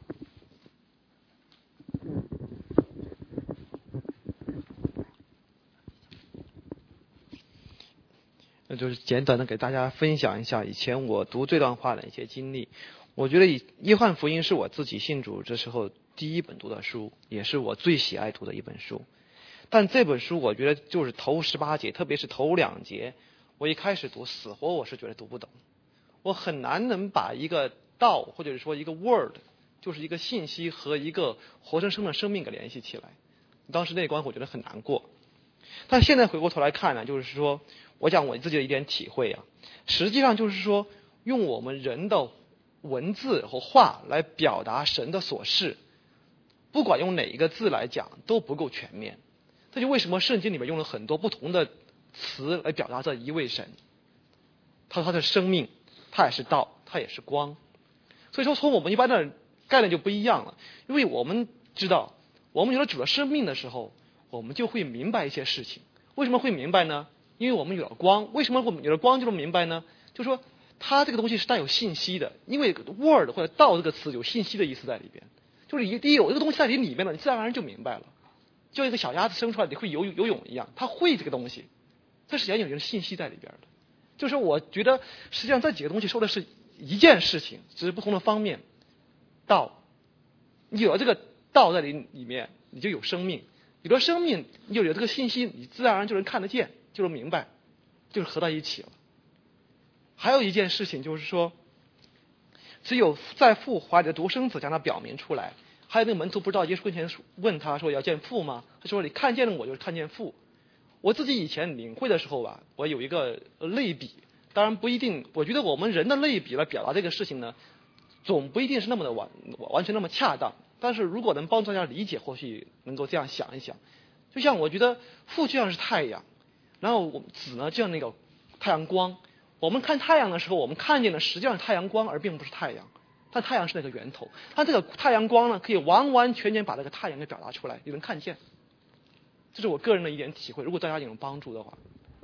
Speaker 5: 那就是简短的给大家分享一下以前我读这段话的一些经历。我觉得约翰福音是我自己信主这时候第一本读的书，也是我最喜爱读的一本书。但这本书我觉得就是头18节，特别是头2节，我一开始读死活我是觉得读不懂，我很难能把一个道或者说一个 word， 就是一个信息和一个活生生的生命给联系起来。当时那关我觉得很难过。但现在回过头来看呢，就是说我讲我自己的一点体会实际上就是说用我们人的文字和话来表达神的所示，不管用哪一个字来讲都不够全面。这就为什么圣经里面用了很多不同的词来表达这一位神。他说他的生命，他也是道，他也是光。所以说从我们一般的概念就不一样了，因为我们知道我们有了主的生命的时候，我们就会明白一些事情。为什么会明白呢？因为我们有了光。为什么我们有了光就能明白呢？就是说它这个东西是带有信息的，因为 word 或者道这个词有信息的意思在里边，就是你有这个东西在你里面了，你自然而然就明白了。就一个小鸭子生出来你会游泳一样，它会这个东西，这是有一个信息在里边的。就是我觉得实际上这几个东西说的是一件事情，只是不同的方面。道，你有了这个道在里面，你就有生命，有了生命你有这个信息，你自然而然就能看得见，就能明白，就是合在一起了。还有一件事情就是说，只有在父怀里的独生子将他表明出来。还有那个门徒不知道耶稣跟前问他说要见父吗？他说你看见了我就是看见父。我自己以前领会的时候吧，我有一个类比，当然不一定，我觉得我们人的类比来表达这个事情呢，总不一定是那么的完全那么恰当。但是如果能帮助大家理解，或许能够这样想一想。就像我觉得父就像是太阳，然后我们子呢就像那个太阳光。我们看太阳的时候，我们看见的实际上是太阳光，而并不是太阳。但太阳是那个源头，它这个太阳光呢，可以完完全全把这个太阳给表达出来，你能看见。这是我个人的一点体会，如果大家有帮助的话。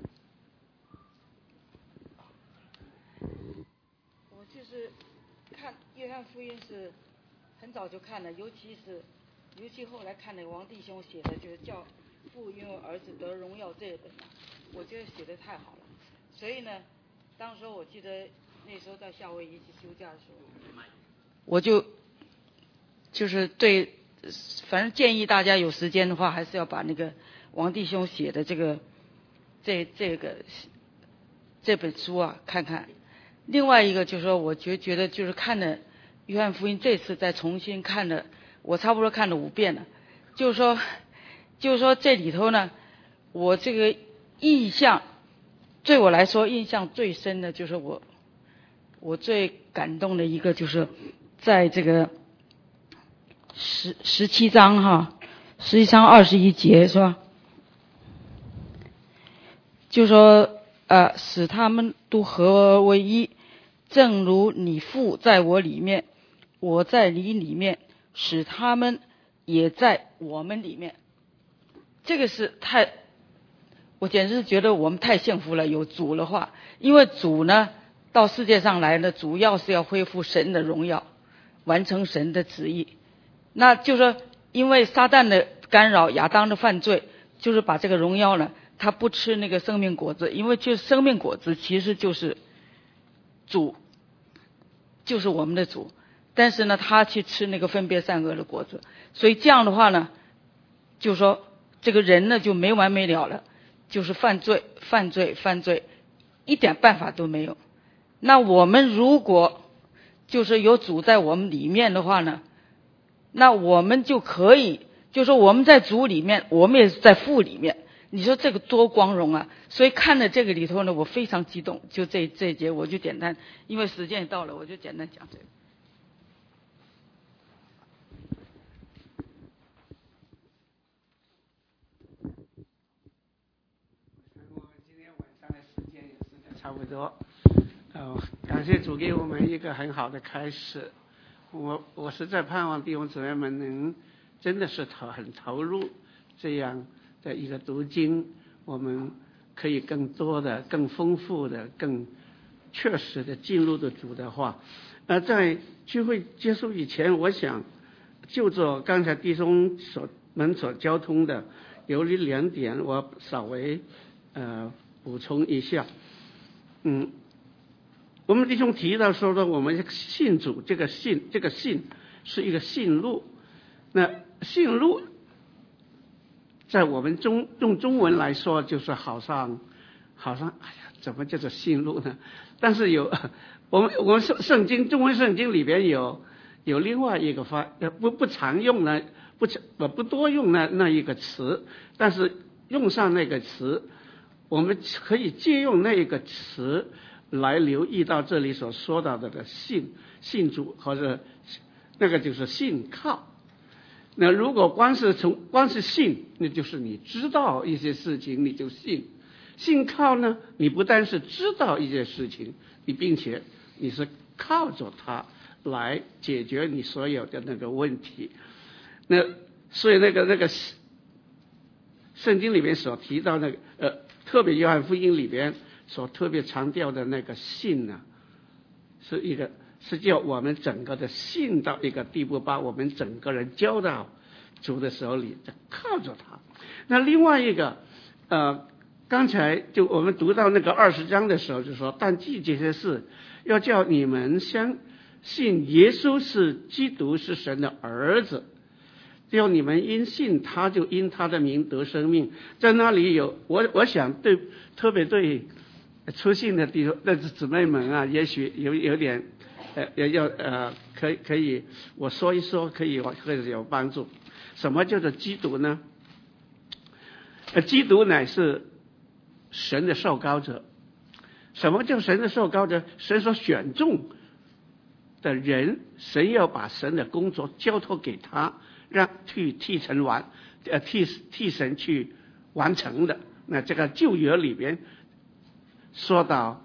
Speaker 6: 我就是看约翰福音是很早就看了，尤其后来看那个王弟兄写的，就是叫父因为儿子得荣耀这一本，我觉得写的太好了。所以呢，当时我记得那时候到夏威夷去休假的时候，我就是对，反正建议大家有时间的话，还是要把那个王弟兄写的这本书啊看看。另外一个就是说，我觉得就是看了约翰福音，这次再重新看了，我差不多看了5遍了。就是说这里头呢，我这个印象，对我来说印象最深的就是我最感动的一个，就是在这个17章哈，17章21节是吧？就说使他们都合为一，正如你父在我里面，我在你里面，使他们也在我们里面。这个是我简直是觉得我们太幸福了，有主的话，因为主呢到世界上来呢，主要是要恢复神的荣耀，完成神的旨意。那就说因为撒旦的干扰，亚当的犯罪，就是把这个荣耀呢，他不吃那个生命果子，因为就是生命果子其实就是主，就是我们的主，但是呢他去吃那个分别善恶的果子，所以这样的话呢，就说这个人呢就没完没了了，就是犯罪，一点办法都没有。那我们如果就是有主在我们里面的话呢，那我们就可以，就说我们在主里面，我们也是在父里面，你说这个多光荣啊！所以看了这个里头呢，我非常激动。就这一节，我就简单，因为时间也到了，我就简单讲这个。
Speaker 1: 我们今天晚上的时间也是差不多。感谢主给我们一个很好的开始。我实在盼望弟兄姊妹们能真的是很投入这样的一个读经，我们可以更多的、更丰富的、更确实的进入的主的话。在聚会结束以前，我想就着刚才弟兄们所交通的有2点，我稍微补充一下。我们弟兄提到说的，我们信主，这个信是一个信路。那信路在我们用中文来说，就是好像哎呀，怎么叫做信路呢？但是我们中文圣经里边有另外一个不常用呢，不多用那一个词，但是用上那个词，我们可以借用那个词来留意到这里所说到的信主，或者那个就是信靠。那如果光是信，那就是你知道一些事情你就信。信靠呢，你不但是知道一些事情，并且你是靠着它来解决你所有的那个问题。那所以那个圣经里面所提到那个特别约翰福音里边所特别强调的那个信呢，是叫我们整个的信到一个地步，把我们整个人交到主的手里，靠着他。那另外一个刚才就我们读到那个20章的时候就说，但记这些事，要叫你们相信耶稣是基督，是神的儿子，要你们因信他，就因他的名得生命。在那里有我想特别对初信的弟兄姊妹们啊，也许有点可以我说一说，可以有帮助。什么叫做基督呢？基督乃是神的受膏者。什么叫神的受膏者？神所选中的人，神要把神的工作交托给他，让替神去完成的。那这个旧约里边说到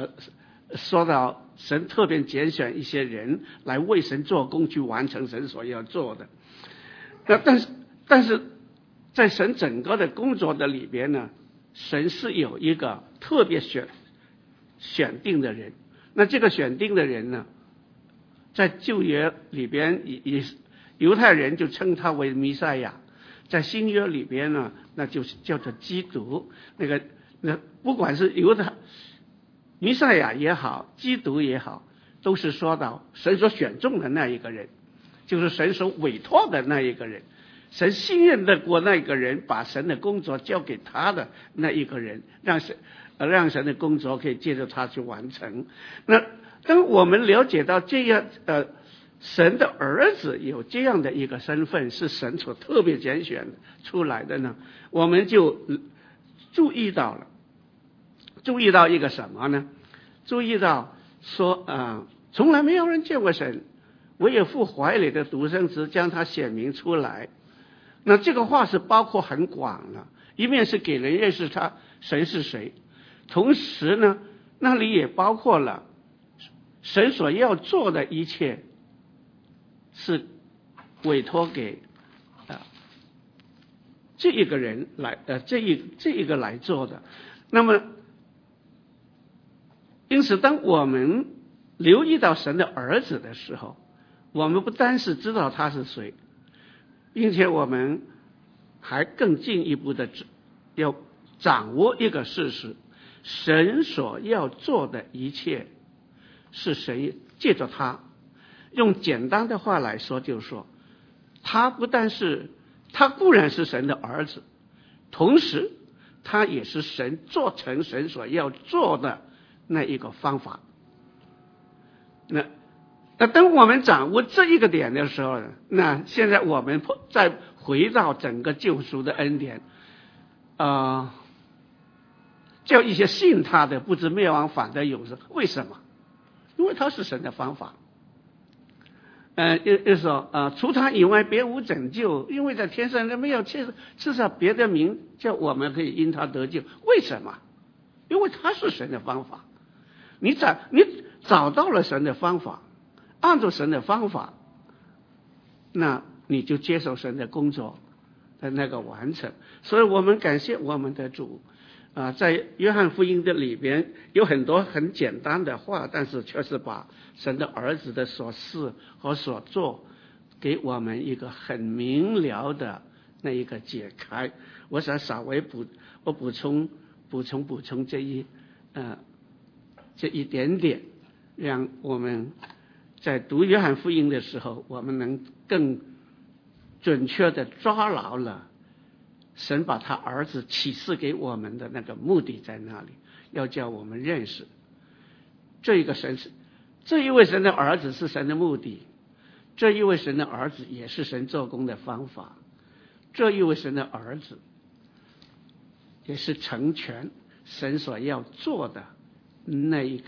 Speaker 1: 神特别拣选一些人来为神做工，去完成神所要做的。但是在神整个的工作的里边呢，神是有一个特别选定的人。那这个选定的人呢，在旧约里边犹太人就称他为弥赛亚，在新约里边呢，那就是叫做基督。那不管是弥赛亚也好，基督也好，都是说到神所选中的那一个人，就是神所委托的那一个人，神信任得过那一个人，把神的工作交给他的那一个人，让神的工作可以借着他去完成。那当我们了解到这样神的儿子有这样的一个身份，是神所特别拣选出来的呢，我们就注意到一个什么呢？注意到说从来没有人见过神，唯有父怀里的独生子将他显明出来。那这个话是包括很广了，一面是给人认识他神是谁，同时呢，那里也包括了神所要做的一切是委托给这一个人来这一个来做的。那么因此当我们留意到神的儿子的时候，我们不单是知道他是谁，并且我们还更进一步的要掌握一个事实，神所要做的一切是神借着他，用简单的话来说，就是说他不但是他固然是神的儿子，同时他也是神做成神所要做的那一个方法。那当我们掌握这一个点的时候，那现在我们再回到整个救赎的恩典，叫一些信他的不知灭亡反得永生。为什么？因为他是神的方法。又说除他以外别无拯救，因为在天上人没有赐下别的名叫我们可以因他得救。为什么？因为他是神的方法。你找到了神的方法，按照神的方法，那你就接受神的工作的那个完成。所以我们感谢我们的主在约翰福音的里边有很多很简单的话，但是却是把神的儿子的所事和所做给我们一个很明了的那一个解开。我想稍微补充这一点点，让我们在读约翰福音的时候，我们能更准确的抓牢了神把他儿子启示给我们的那个目的在那里，要叫我们认识这一位神的儿子是神的目的，这一位神的儿子也是神做工的方法，这一位神的儿子也是成全神所要做的那一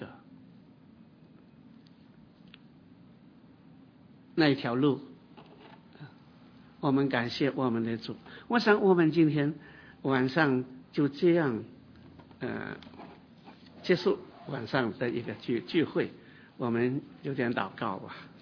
Speaker 1: 条路。我们感谢我们的主。我想我们今天晚上就这样结束晚上的一个聚会，我们有点祷告吧。